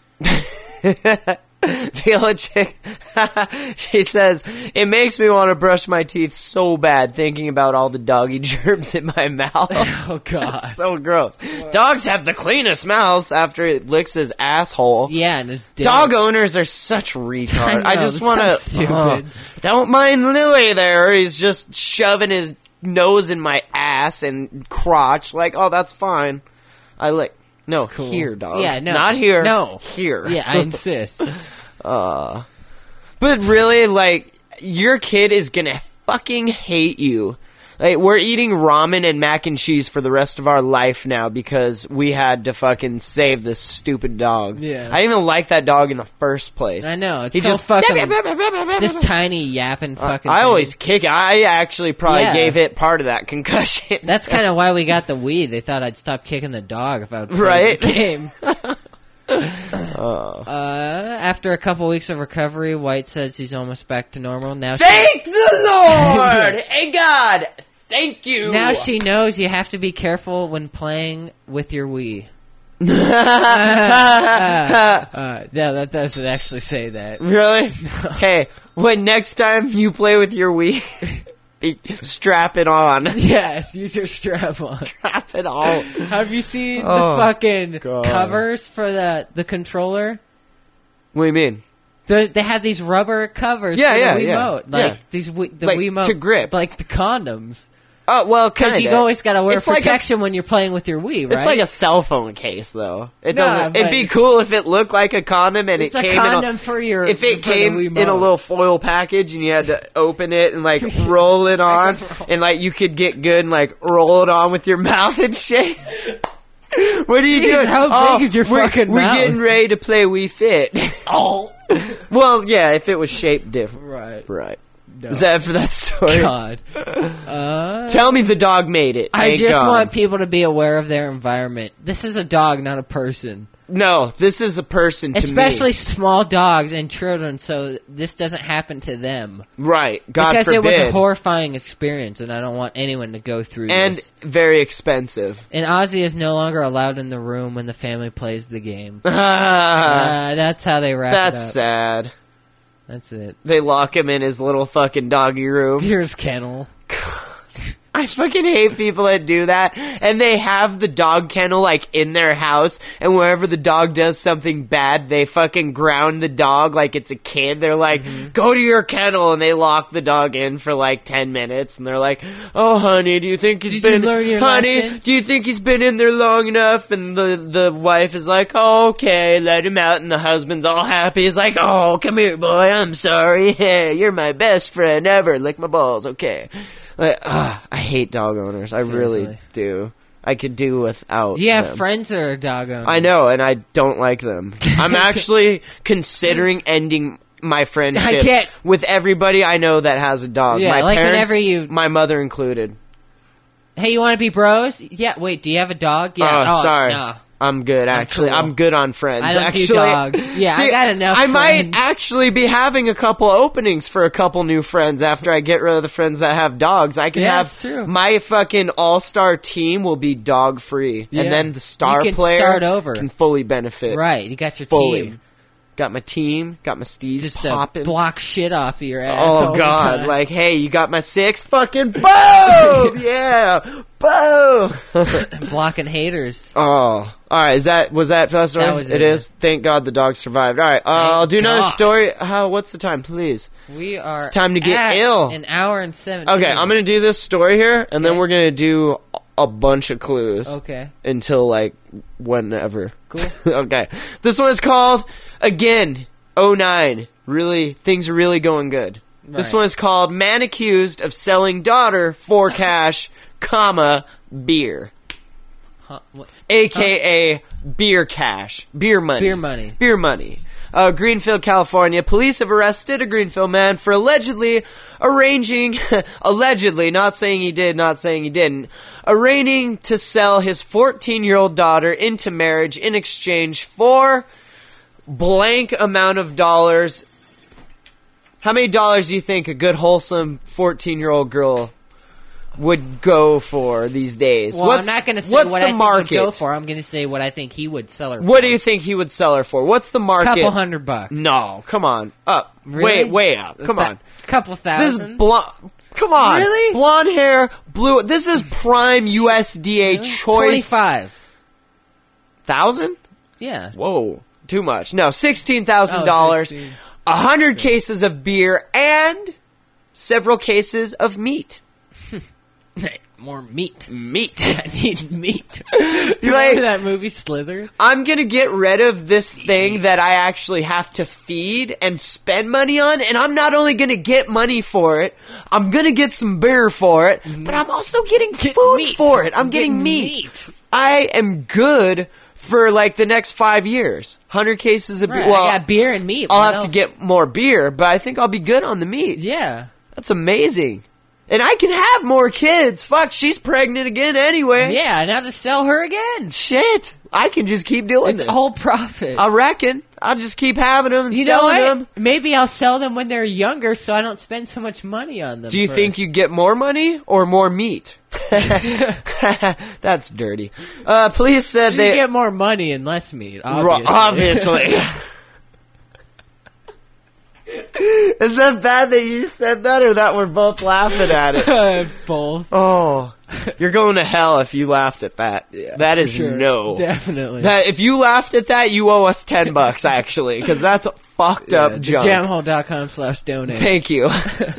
Viola Chick, she says, it makes me want to brush my teeth so bad thinking about all the doggy germs in my mouth. Oh, God. So gross. Dogs have the cleanest mouths after it licks his asshole. Yeah, and it's dead. Dog owners are such retards. I I know, just that's want so stupid. don't mind Lily there. He's just shoving his nose in my ass and crotch. Like, oh, that's fine. I like, no, cool. here, dog. Yeah, no. Not here. No. Here. Yeah, I insist. But really, like, your kid is gonna fucking hate you. Like, we're eating ramen and mac and cheese for the rest of our life now because we had to fucking save this stupid dog. Yeah. I didn't even like that dog in the first place. I know. It's He so just fucking... It's this tiny yapping fucking I thing. always kick it. I actually probably Yeah. gave it part of that concussion. That's kind of why we got the Wii. They thought I'd stop kicking the dog if I would play Right? the game. After a couple weeks of recovery, White says he's almost back to normal. Now Thank the Lord! Hey, God! Thank you! Now she knows you have to be careful when playing with your Wii. No, that doesn't actually say that. Really? Hey, when next time you play with your Wii, strap it on. Yes, use your strap on. Strap it on. Have you seen Oh, the fucking God. covers for the controller? What do you mean? They have these rubber covers Yeah, for yeah, the yeah. Wiimote. Like Yeah. the Like, Wiimote to grip. like the condoms. Oh, well, kind Because of. you always got to wear It's like protection when you're playing with your Wii, right? It's like a cell phone case, though. It Nah, doesn't. It'd but- be cool if it looked like a condom and It's it a came condom in for your. If it for the came Wiimote. in a little foil package and you had to open it and like roll it on, and like you could get good and like roll it on with your mouth and shit. What are you Jeez, doing? how big is your we're, fucking We're mouth? getting ready to play Wii Fit. Oh, well, yeah. If it was shaped different, Right. right. Is that for that story? God. Tell me the dog made it. I Thank just God. want people to be aware of their environment. This is a dog, not a person. No, this is a person to Especially me. small dogs and children, so this doesn't happen to them. Right. God because forbid. it was a horrifying experience, and I don't want anyone to go through and this. very expensive. And Ozzy is no longer allowed in the room when the family plays the game. Ah, That's how they wrap it up. that's sad. That's it. They lock him in his little fucking doggy room. Here's Kennel. I fucking hate people that do that. And they have the dog kennel, like, in their house, and wherever the dog does something bad, they fucking ground the dog like it's a kid. They're like, go to your kennel, and they lock the dog in for, like, 10 minutes, and they're like, oh, honey, do you think he's Did you been... learn your honey, lesson? do you think he's been in there long enough? And the wife is like, oh, okay, let him out, and the husband's all happy. He's like, oh, come here, boy, I'm sorry. Hey, you're my best friend ever. Lick my balls, okay. Like, I hate dog owners. I really Seriously. do. I could do without You have them. friends that are dog owners. I know, and I don't like them. I'm actually considering ending my friendship can't- with everybody I know that has a dog. Yeah, my like parents, whenever you- my mother included. Hey, you want to be bros? Yeah, wait, do you have a dog? Yeah. Oh, sorry. No. I'm good, actually. cool. I'm good on friends. I don't do actually, dogs. Yeah, I got enough I might friends. actually be having a couple openings for a couple new friends after I get rid of the friends that have dogs. I can Yeah, have that's true. my fucking all-star team will be dog free, Yeah. and then the star You can player start over. can fully benefit. Right, you got your Fully. team. Got my team, got my steez Just popping. to block shit off of your ass. all Oh the god, time. like, hey, you got my 6? Fucking boom! Yeah, boom! blocking haters. Oh, alright, was that for that story? That was it it, is? Thank God the dog survived. Alright, I'll do another God. story. What's the time, please? We are. It's time to get at ill. An hour and 17. Okay, I'm gonna do this story here, and then Okay. we're gonna do a bunch of clues. Okay. Until, like, whenever. Cool. Okay. This one is called, again, 09. Really, things are really going good. This Right. one is called Man Accused of Selling Daughter for Cash, comma, Beer. Huh, what? AKA Beer Cash. Beer money. Beer money. Beer money. Greenfield, California. Police have arrested a Greenfield man for allegedly arranging, allegedly, not saying he did, not saying he didn't, arranging to sell his 14-year-old daughter into marriage in exchange for blank amount of dollars. How many dollars do you think a good, wholesome 14-year-old girl would go for these days? Well, I'm not going to say what's what the I think market? would go for. I'm going to say what I think he would sell her for. What do you think he would sell her for? What's the market? Couple $100. No, come on. Up. Really? Way up. Come on. Couple This thousand. is blonde. Come on. Really? Blonde hair, blue. This is prime USDA choice. 25. 1,000? Yeah. Whoa. Too much. No, $16,000. Oh, 16. 100 cases of beer and several cases of meat. More meat. Meat. I need meat. Like- Remember that movie Slither? I'm gonna get rid of this thing that I actually have to feed and spend money on, and I'm not only gonna get money for it, I'm gonna get some beer for it, but I'm also getting food meat. for it. I'm getting meat. I am good for like the next 5 years. 100 cases of beer. Right, Well, I got beer and meat. I'll What have to else? get more beer, but I think I'll be good on the meat. Yeah. That's amazing. And I can have more kids. Fuck, she's pregnant again anyway. Yeah, and I have to sell her again. Shit. I can just keep doing It's this. all profit. I reckon. I'll just keep having them and You know selling what? them. Maybe I'll sell them when they're younger so I don't spend so much money on them. Do you first. think you get more money or more meat? That's dirty. Police said You they... get more money and less meat, Obviously. Is that bad that you said that or that we're both laughing at it? Both. Oh, you're going to hell if you laughed at that. That is Sure. no. Definitely. That if you laughed at that, you owe us $10 actually, because that's fucked up junk. Jamhole.com/donate. Thank you.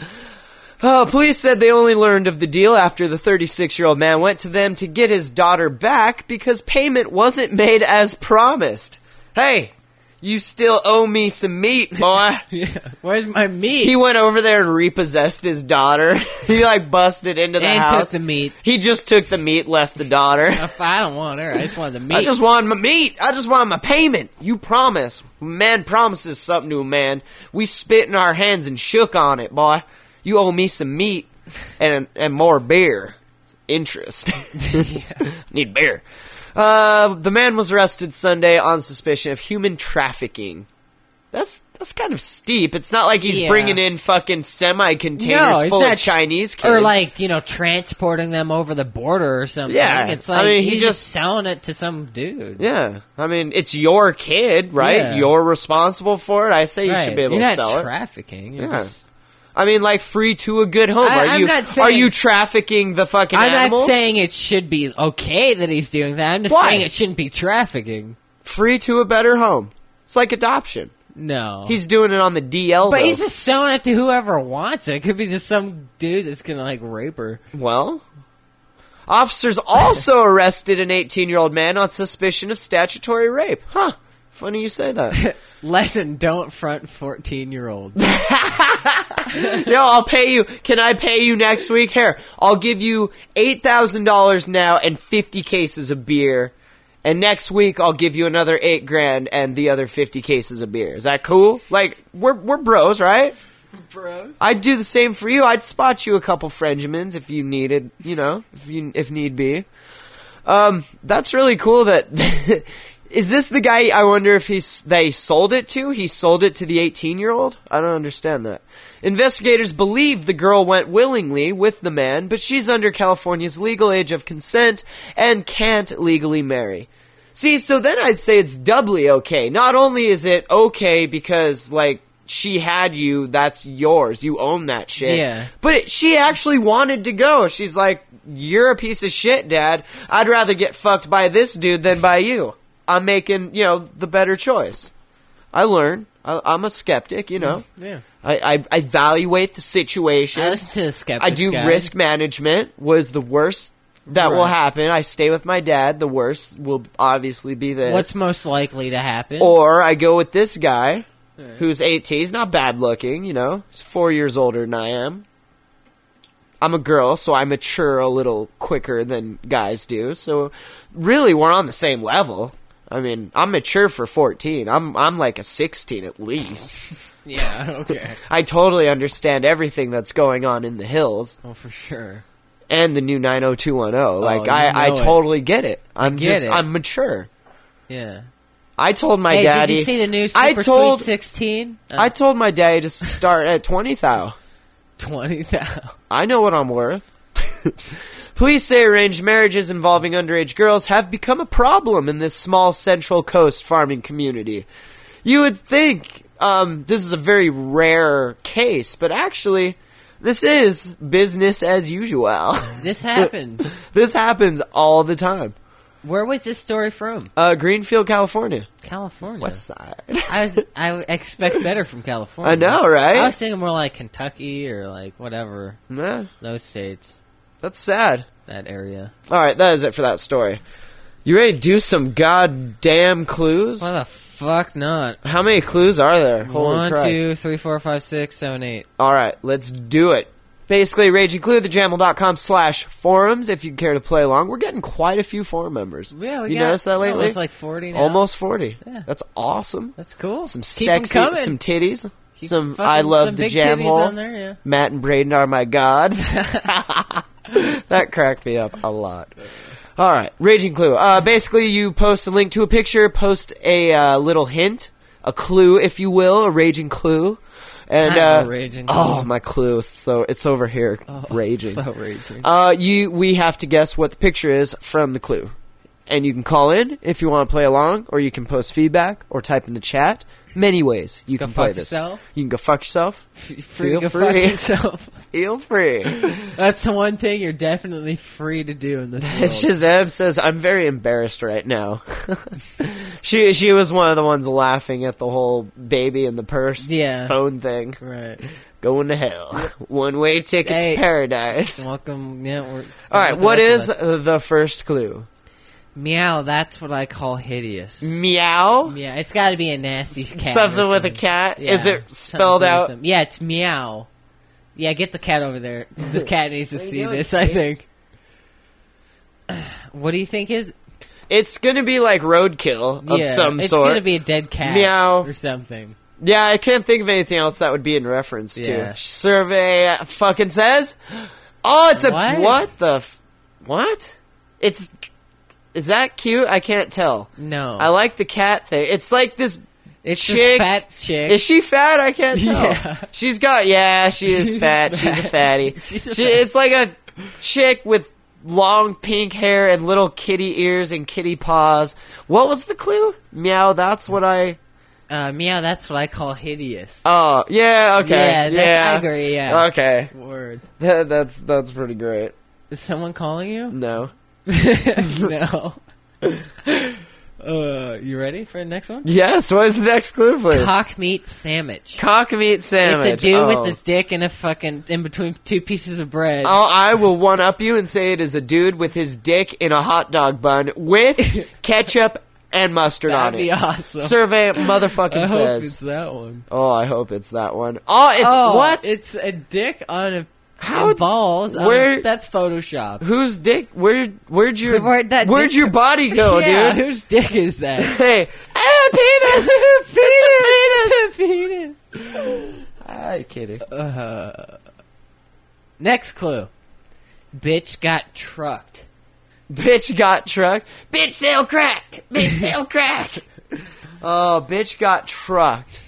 Police said they only learned of the deal after the 36-year-old man went to them to get his daughter back because payment wasn't made as promised. Hey, you still owe me some meat, boy. Yeah. Where's my meat? He went over there and repossessed his daughter. He like busted into the and house. took the meat. He just took the meat, left the daughter. If I don't want her, I just want the meat. I just want my meat. I just want my payment. You promise. Man promises something to a man. We spit in our hands and shook on it, boy. You owe me some meat and more beer. Interest. Need beer. The man was arrested Sunday on suspicion of human trafficking. That's kind of steep. It's not like he's bringing in fucking semi-containers full of Chinese kids. Or like, transporting them over the border or something. Yeah. It's like I mean, he's just selling it to some dude. Yeah. I mean, it's your kid, right? Yeah. You're responsible for it. I say you should be able You're to not sell it. trafficking. You're Yeah. just... I mean, like free to a good home. I'm not saying- are you trafficking the fucking I'm animals? not saying it should be okay that he's doing that. I'm just Why? saying it shouldn't be trafficking. Free to a better home. It's like adoption. No. He's doing it on the DL. But though. he's just selling it to whoever wants it. It could be just some dude that's gonna like rape her. Well, officers also arrested an 18-year-old man on suspicion of statutory rape. Huh. Funny you say that. Lesson: don't front 14-year-olds. Yo, I'll pay you. Can I pay you next week? Here, I'll give you $8,000 now and 50 cases of beer. And next week I'll give you another $8,000 and the other 50 cases of beer. Is that cool? Like we're bros, right? Bros. I'd do the same for you. I'd spot you a couple Frenchmans if you needed, if need be. That's really cool. That is this the guy? I wonder if they sold it to. He sold it to the 18-year-old. I don't understand that. Investigators believe the girl went willingly with the man, but she's under California's legal age of consent and can't legally marry. See, so then I'd say it's doubly okay. Not only is it okay because, like, she had you, that's yours, you own that shit. Yeah. But she actually wanted to go. She's like, you're a piece of shit, Dad. I'd rather get fucked by this dude than by you. I'm making, the better choice. I learn. I'm a skeptic, Yeah. I evaluate the situation. I listen to the skeptics. I do guy. risk management. Was the worst that will Right. happen. I stay with my dad. The worst will obviously be this. What's most likely to happen? Or I go with this guy who's 18. He's not bad looking, He's 4 years older than I am. I'm a girl, so I mature a little quicker than guys do. So really, we're on the same level. I mean, I'm mature for 14. I'm like a 16 at least. Yeah, okay. I totally understand everything that's going on in the hills Oh, for sure. and the new 90210. Like you I know it. totally get it. I'm get it. I'm mature. Yeah. I told my Hey, daddy. did you see the new I Super told- Sweet 16? I told my daddy to start at 20,000. 20,000. I know what I'm worth. Police say arranged marriages involving underage girls have become a problem in this small Central Coast farming community. You would think this is a very rare case, but actually, this is business as usual. This happened. This happens all the time. Where was this story from? Greenfield, California. California. West Side. I expect better from California. I know, right? I was thinking more like Kentucky or like whatever. Nah. Those states. That's sad. that area. All right, that is it for that story. You ready to do some goddamn clues? Why the fuck not? How many clues are there? Holy 1, Christ. 2, 3, 4, 5, 6, 7, 8. All right, let's do it. Basically, Raging Clue, thejamel.com/forums, if you care to play along. We're getting quite a few forum members. Yeah, you noticed that lately? Almost like 40 now. Almost 40. Yeah. That's awesome. That's cool. Some Keep 'em sexy, coming. some titties, Keep some fucking- I love some the big jam titties hole. on there, yeah. Matt and Braden are my gods. That cracked me up a lot. All right, Raging Clue. Basically, you post a link to a picture, post a little hint, a clue, if you will, a Raging Clue. And I have a raging oh, clue. my clue! So it's over here, raging. So raging. We have to guess what the picture is from the clue, and you can call in if you want to play along, or you can post feedback or type in the chat. Many ways you Go can play fuck this. yourself. You can go fuck yourself. Free Feel to go fuck free. yourself. Feel free. That's the one thing you're definitely free to do in this world. It's Shazam says, "I'm very embarrassed right now." She was one of the ones laughing at the whole baby in the purse phone thing. Right. Going to hell. One-way ticket Hey. to paradise. Welcome. Yeah, we're All right, with the what rest is of us. the first clue? Meow? That's what I call hideous. Meow? Yeah, it's got to be a nasty cat. Something or with a something. cat? Yeah, Is it something spelled out? gruesome. Yeah, it's meow. Yeah, get the cat over there. The cat needs to see this, I think. What do you think is? It's going to be like roadkill of some it's sort. going to be a dead cat. Meow. Or something. Yeah, I can't think of anything else that would be in reference Yeah. to. Survey fucking says, oh, it's a, What? What? Is that cute? I can't tell. No. I like the cat thing. It's like this It's chick. this fat chick. Is she fat? I can't tell. Yeah. She is fat. She's a fatty. She's a It's like a chick with long pink hair and little kitty ears and kitty paws. What was the clue? Meow, that's what I... Meow, that's what I call hideous. Oh, yeah, okay. I agree, yeah. Okay. Word. That's pretty great. Is someone calling you? No. No. You ready for the next one? Yes, what is the next clue, please? Cock meat sandwich. Cock meat sandwich. It's a dude Oh. with his dick in a fucking in between two pieces of bread. Oh, I will one-up you and say it is a dude with his dick in a hot dog bun with ketchup and mustard on That'd it. be awesome. Survey motherfucking I hope says. it's that one. Oh, I hope it's that one. Oh, it's what? It's a dick on a How- and balls. where- That's Photoshop. Whose dick? Where'd your Where'd that where'd dick your go? body go, Yeah, dude? whose dick is that? Hey, penis, Penis. I'm kidding. Next clue. Bitch got trucked. Bitch got trucked. Bitch sell crack. Bitch sell crack. Oh, bitch got trucked.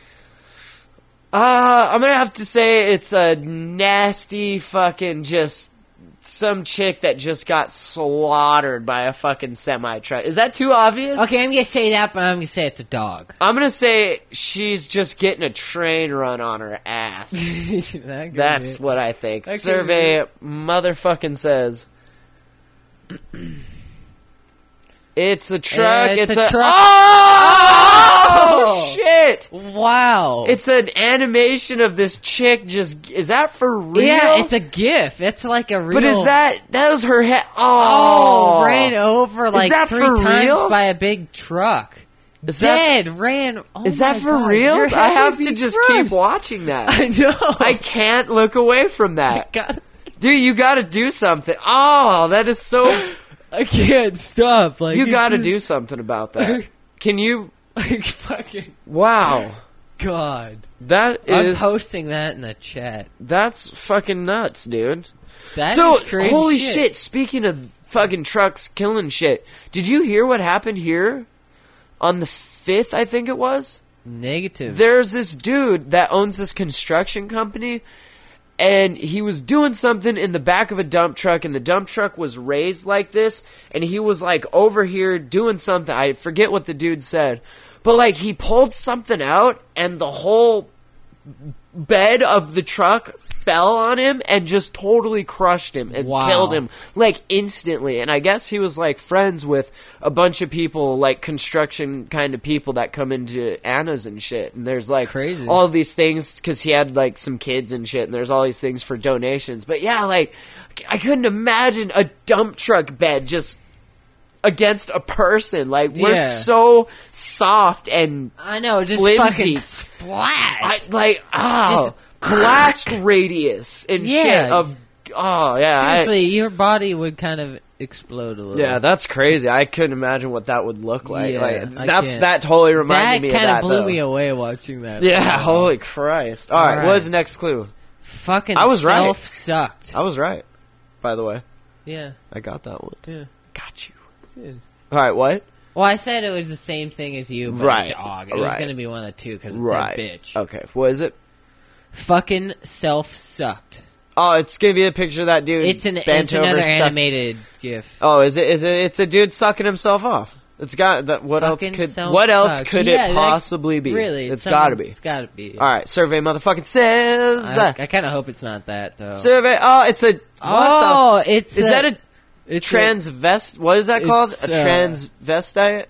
I'm gonna have to say it's a nasty fucking just some chick that just got slaughtered by a fucking semi-truck. Is that too obvious? Okay, I'm gonna say that, but I'm gonna say it's a dog. I'm gonna say she's just getting a train run on her ass. That's what I think. That could Survey motherfucking says. It's a truck. It's It's a a truck. Oh, shit! Wow. It's an animation of this chick just. Is that for real? Yeah, it's a GIF. It's like a real. But is that was her head? Oh, ran over like that 3 for times real? by a big truck. Is that- Dead, ran. Oh Is that my for God, real? your I head have would to be just crushed. keep watching that. I know. I can't look away from that. God, Dude, you gotta do something. Oh, that is so. I can't stop. Like You it's gotta just- do something about that. Can you? Like fucking Wow. God. That I'm is. posting that in the chat. That's fucking nuts, dude. That So, is crazy. holy shit, speaking of fucking trucks killing shit, did you hear what happened here? On the 5th, I think it was? Negative. There's this dude that owns this construction company, and he was doing something in the back of a dump truck, and the dump truck was raised like this, and he was like over here doing something. I forget what the dude said, but like he pulled something out, and the whole bed of the truck fell on him and just totally crushed him and Wow. killed him, like, instantly. And I guess he was, like, friends with a bunch of people, like, construction kind of people that come into Anna's and shit. And there's, like, Crazy. all these things, because he had, like, some kids and shit, and there's all these things for donations. But, yeah, like, I couldn't imagine a dump truck bed just against a person. Like, we're Yeah. so soft and I know, just flimsy. fucking splat. Just blast radius and Yeah. shit of, Seriously, your body would kind of explode a little. yeah, that's crazy. I couldn't imagine what that would look like. Yeah, like I that's can't. that totally reminded me That of kind that. of blew though. me away watching that. Yeah, film. holy Christ! All right, All what is right. the next clue? Fucking I was right. self-sucked. I was right, by the way. Yeah, I got that one. yeah. Got you. Dude. All right, what? Well, I said it was the same thing as you, but Right, a dog. It was right. going to be one of the two because it Right. said bitch. Okay, what is it? Fucking self-sucked. Oh, it's gonna be a picture of that dude. It's bent another over, animated GIF. Oh, is it? It's a dude sucking himself off. It's got that. What else Fucking could? What else self-sucked. could Yeah, it that- possibly be? Really, it's something- got to be. It's got to be. All right, survey motherfucking says. I kind of hope it's not that though. Survey. Oh, it's a. Oh, what the it's is that a it's transvest? What is that called? it's, A transvestite?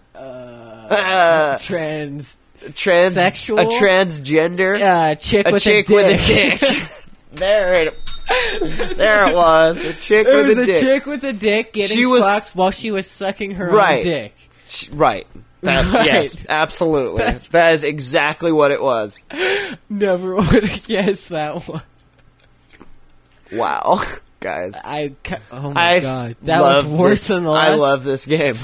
trans Transsexual. A transgender. chick a with chick a dick. with a dick. there it was. A chick It with was a a dick. chick with a dick getting She was- fucked while she was sucking her Right. own dick. Right. That, Right. Yes, absolutely. That is exactly what it was. Never would have guessed that one. Wow, guys. Oh my I god, that was worse than the last. I love this game.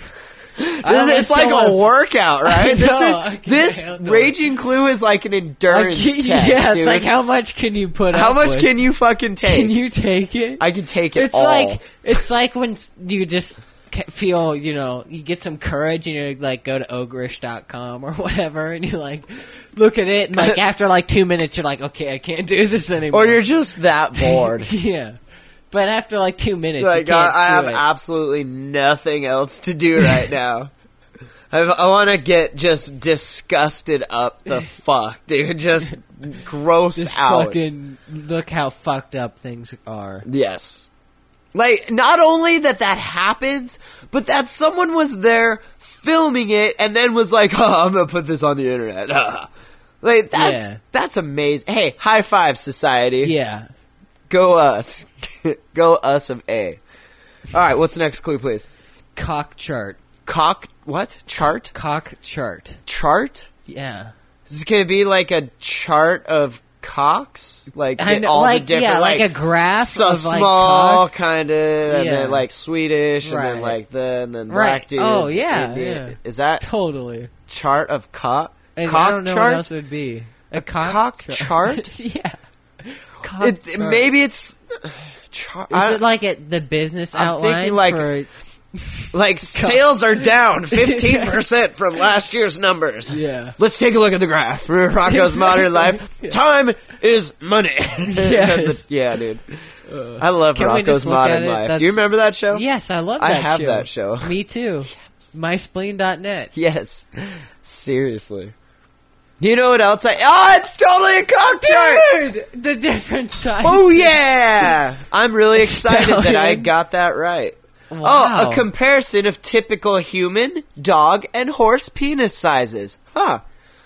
almost It's like don't a workout, right? I This can't handle Raging Clue is like an endurance test. Yeah, it's dude. like how much can you put up How much with? can you fucking take? Can you take it? I can take it It's all. it's like when you just feel, you get some courage and you like go to ogreish.com or whatever and you like look at it and like after like 2 minutes you're like, okay, I can't do this anymore. Or you're just that bored. yeah. But after like 2 minutes, Like, you can't I have do it. absolutely nothing else to do right now. I want to get just disgusted up the fuck, dude. Just grossed Just out. fucking look how fucked up things are. Yes. Like, not only that happens, but that someone was there filming it and then was like, oh, I'm gonna put this on the internet. Like, that's amazing. Hey, high five, society. Yeah. Go us. Go us of A. Alright, what's the next clue, please? Cock chart. What? Chart? Cock chart. Chart? Yeah. Is this gonna be like a chart of cocks? Like, I know, all like, the different, yeah, like a graph so of, like, small, cocks. kind of, and Yeah. then like Swedish, and then Right. like and then Right. black dudes. Oh, yeah, Indian. yeah. Is that Totally. chart of cock? And cock I don't know chart? what else it would be. A cock chart? yeah. Cock chart. Maybe it's chart. Is it like the business I'm outline thinking like- for... Like sales are down 15% from last year's numbers. Yeah. Let's take a look at the graph. Rocco's Modern Life. Time is money. Yes. Yeah, dude. I love Can we Rocco's just look at Modern it? Life. That's- Do you remember that show? Yes, I love I that have show. that show. Me too. MySpleen.net. Yes. Seriously. You know what else it's totally a cock chart! Dude! The different sizes. Oh yeah! I'm really excited that I Stallion. got that right. Wow. Oh, a comparison of typical human, dog, and horse penis sizes. Huh.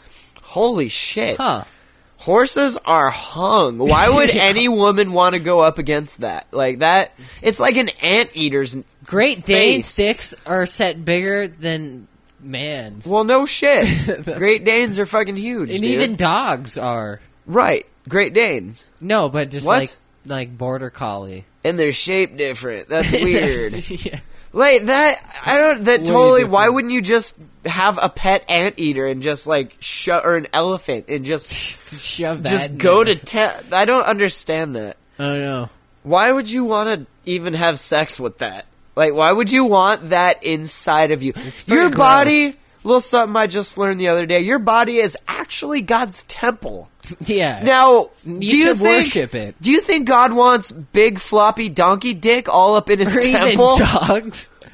Holy shit. Huh. Horses are hung. Why would any woman want to go up against that? Like that, it's like an anteater's Great Dane face. sticks are set bigger than man's. Well, no shit. Great Danes are fucking huge, And dude. even dogs are. Right. Great Danes. No, but just What? like border collie. And they're shaped different. That's weird. yeah. Like that, I don't. That Way totally. Why different. wouldn't you just have a pet anteater and just like or an elephant and just Shove that in go there. to? I don't understand that. I don't know. Why would you want to even have sex with that? Like, why would you want that inside of you? pretty Your gross. body. Little something I just learned the other day. Your body is actually God's temple. Yeah. Now, you do you should think, worship it. Do you think God wants big floppy donkey dick all up in his Or even temple? dogs.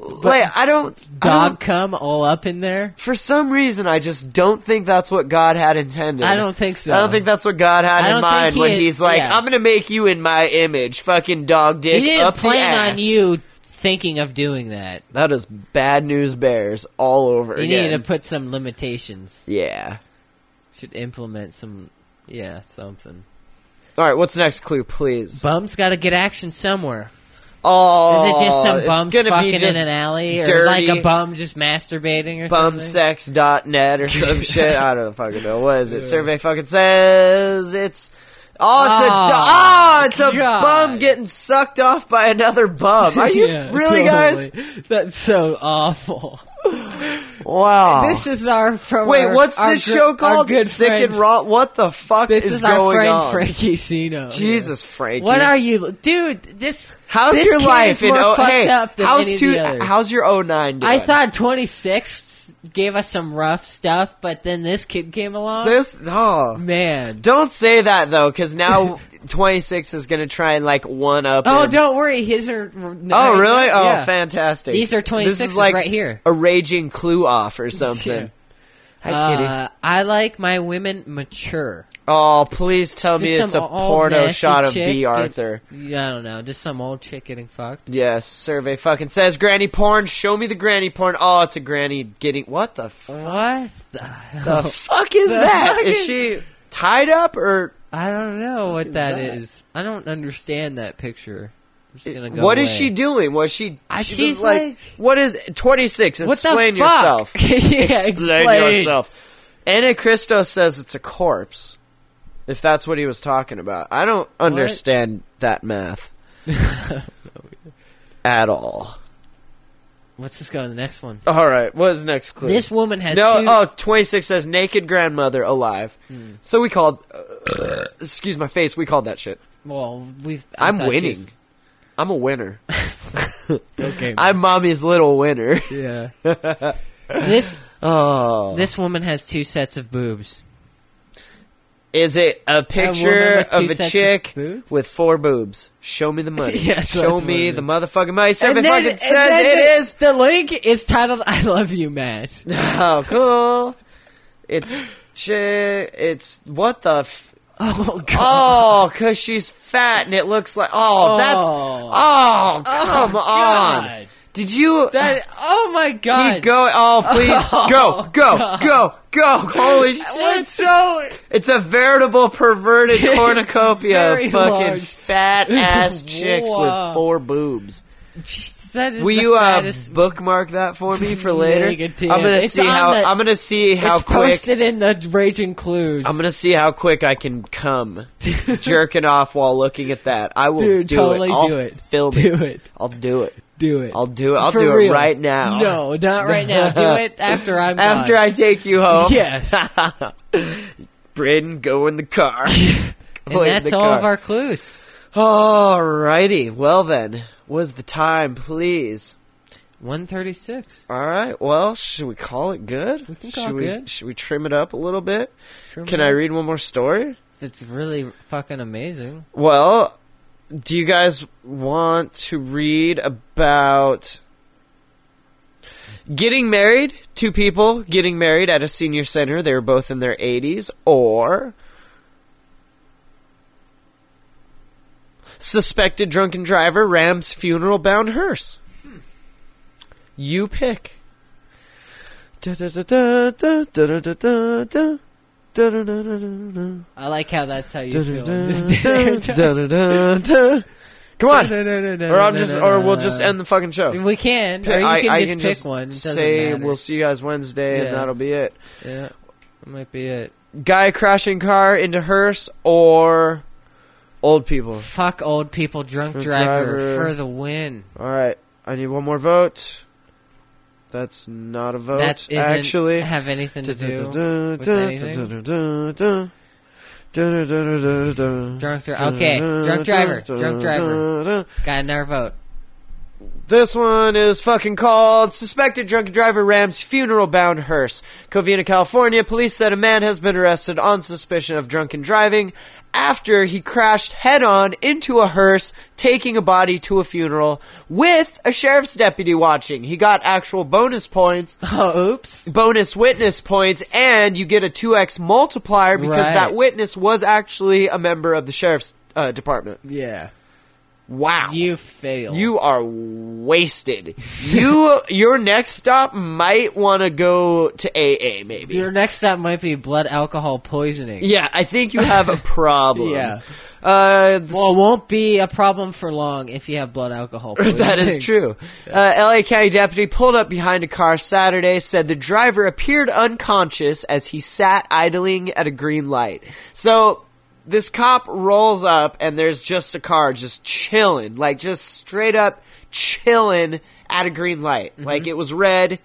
like, I don't... Dog cum all up in there? For some reason, I just don't think that's what God had intended. I don't think so. I don't think that's what God had in mind when he's like, I'm going to make you in my image. Fucking dog dick He didn't up the plan ass. on you thinking of doing that. That is bad news bears all over You again. need to put some limitations. Yeah. Should implement some, something. All right, what's the next clue, please? Bums got to get action somewhere. Oh, Is it just some it's bums gonna be fucking in just an alley? Or dirty like a bum just masturbating or something? Bumsex.net or some shit. I don't fucking know. What is it? Survey fucking says it's... it's a God. bum getting sucked off by another bum. Are you really, guys? That's so awful. Wow. This is our... Wait, what's this show called? Good Sick friend. and Raw? What the fuck This is our going friend on? Frankie Sino. Jesus, Frankie. What are you... Dude, this... How's this your kid life is in more fucked hey, up than how's any of the others. how's your 09 doing? I thought 26 gave us some rough stuff, but then this kid came along. Man. Don't say that though, because now 26 is gonna try and like one up. Oh, him. don't worry. His are... Oh, really? Oh, Yeah. fantastic. These are This is 26s like right here. a raging clue off or something. Yeah. Hi, kitty. I like my women mature. Oh, please tell me Just it's a some old porno nasty shot of chick B. Arthur. I don't know. Just some old chick getting fucked. Yes, survey fucking says granny porn. Show me the granny porn. Oh, it's a granny getting... What the fuck? What The fuck is that? Is she tied up or... I don't know what that is. I don't understand that picture. I'm just gonna go What away. is she doing? Was she... she's was like... What is... 26. What the Explain fuck? yourself. Yeah, Explain yourself. Anna Cristo says it's a corpse. If that's what he was talking about. I don't understand that math. At all. Let's just go to the next one. All right. What is the next clue? This woman has No, two... oh, 26 says naked grandmother alive. So we called... excuse my face. We called that shit. Well, I'm winning. I'm a winner. Okay. I'm mommy's little winner. Yeah. This woman has two sets of boobs. Is it a picture with two of a sets of chick boobs? with 4 boobs? Show me the money. Yeah, so Show that's what me it the is. motherfucking money. Survey And then- fucking and says then it is. The link is titled "I Love You, Matt." Oh, cool. It's shit. It's what the. Oh God! Oh, cause she's fat and it looks like. Oh, that's. Oh, come on. God. Did you? Oh my God! Keep going. Oh, please. Go. Holy shit. What's so? It's a veritable perverted cornucopia Very of fucking large. fat ass chicks Wow. with 4 boobs. Jesus, that is Will the you fattest- bookmark that for me for later? Negative. I'm gonna It's see on how. the- I'm gonna see how It's quick. posted in the Raging Clues. I'm gonna see how quick I can come jerking off while looking at that. I will Dude, do totally it. I'll do it. Film Do it. it. I'll do it. Do it. I'll do it. I'll For do real. it right now. No, not right now. Do it after I'm done. After I take you home. Yes. Braden, go in the car. And that's all of our clues. Alrighty. Well then, what's the time, please? 1:36. All right. Well, should we call it good? We can call should it good. Should we trim it up a little bit? Trim Can it I up. read one more story? It's really fucking amazing. Well, do you guys want to read about getting married? 2 people getting married at a senior center. They were both in their 80s. Or suspected drunken driver rams funeral-bound hearse. You pick. I like how that's how you feel. Come on, or we'll just end the fucking show. We can, or you can I just can pick just one. It doesn't say matter. we'll see you guys Wednesday, and Yeah. that'll be it. Yeah, that might be it. Guy crashing car into hearse or old people. Fuck old people, drunk Drunk driver driver. for the win. All right, I need one more vote. That's not a vote. That doesn't actually have anything to do with anything. Drunk Okay, drunk driver. Got another vote. This one is fucking called Suspected Drunken Driver Rams Funeral-Bound Hearse. Covina, California, police said a man has been arrested on suspicion of drunken driving after he crashed head-on into a hearse, taking a body to a funeral with a sheriff's deputy watching. He got actual bonus points. Oh, oops. Bonus witness points, and you get a 2x multiplier because that witness was actually a member of the sheriff's department. Yeah. Wow. You failed. You are wasted. Your next stop might want to go to AA, maybe. Your next stop might be blood alcohol poisoning. Yeah, I think you have a problem. Yeah. Well, it won't be a problem for long if you have blood alcohol poisoning. That is true. LA County deputy pulled up behind a car Saturday, said the driver appeared unconscious as he sat idling at a green light. So this cop rolls up, and there's just a car just chilling, like just straight up chilling at a green light. Mm-hmm. Like it was red.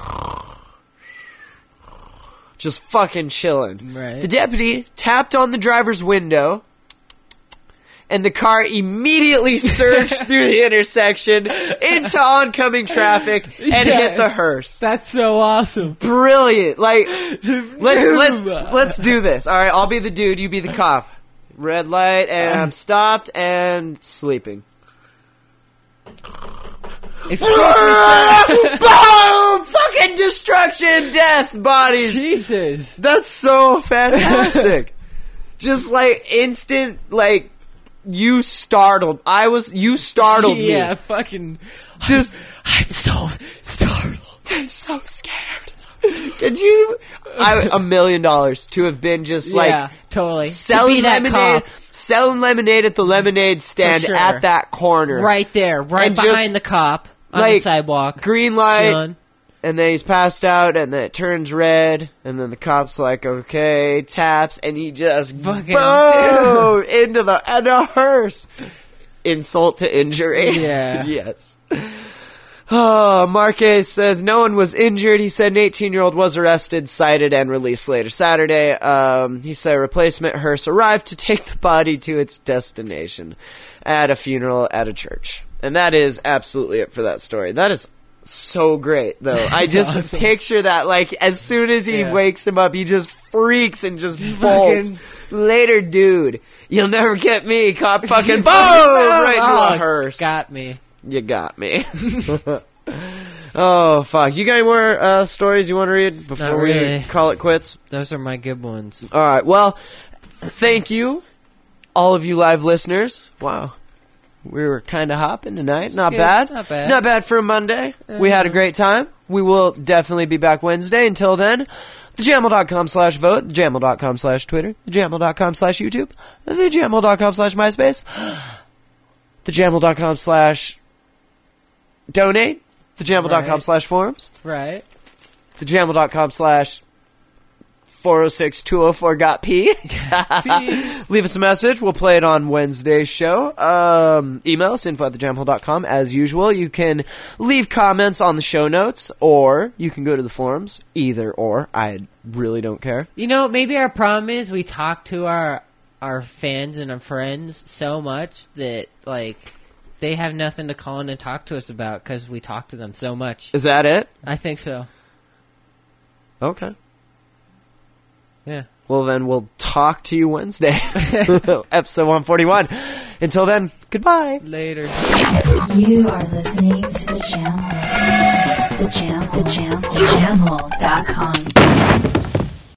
Just fucking chilling. Right. The deputy tapped on the driver's window, and the car immediately surged through the intersection into oncoming traffic and hit the hearse. That's so awesome. Brilliant. Like, let's do this. All right, I'll be the dude, you be the cop. Red light, and I'm stopped and sleeping. Excuse me, sir. Boom! Fucking destruction, death, bodies. Jesus. That's so fantastic. Just like instant, like, you startled me. Yeah, fucking. Just, I'm so startled. I'm so scared. Could you? $1 million to have been just like totally selling lemonade, at the lemonade stand at that corner, right there, right behind the cop on the sidewalk. Green light, and then he's passed out, and then it turns red, and then the cop's like, "Okay," taps, and he just boom into the hearse. Insult to injury. Yeah. Yes. Oh, Marquez says no one was injured. He said an 18-year-old was arrested, cited, and released later Saturday. He said a replacement hearse arrived to take the body to its destination at a funeral at a church. And that is absolutely it for that story. That is so great, though. I just awesome. Picture that, like, as soon as he wakes him up, he just freaks and just bolts. Later, dude. You'll never get me. Cop fucking boom! Right into a hearse. Got me. You got me. Oh, fuck. You got any more stories you want to read before we call it quits? Those are my good ones. All right. Well, thank you, all of you live listeners. Wow. We were kind of hopping tonight. Not bad. Not bad. Not bad for a Monday. We had a great time. We will definitely be back Wednesday. Until then, thejamel.com/vote, thejamel.com/Twitter, thejamel.com/YouTube, thejamel.com/MySpace, thejamel.com/donate, thejamel.com/forums, right, thejamel.com/406-204-GOT-P. Leave us a message. We'll play it on Wednesday's show. Email us, info@thejamhole.com. As usual, you can leave comments on the show notes, or you can go to the forums. Either or. I really don't care. You know, maybe our problem is we talk to our fans and our friends so much that, like, they have nothing to call in and talk to us about because we talk to them so much. Is that it? I think so. Okay. Yeah. Well, then we'll talk to you Wednesday. Episode 141. Until then, goodbye. Later. You are listening to The Jam Hole. The Jam Hole.com.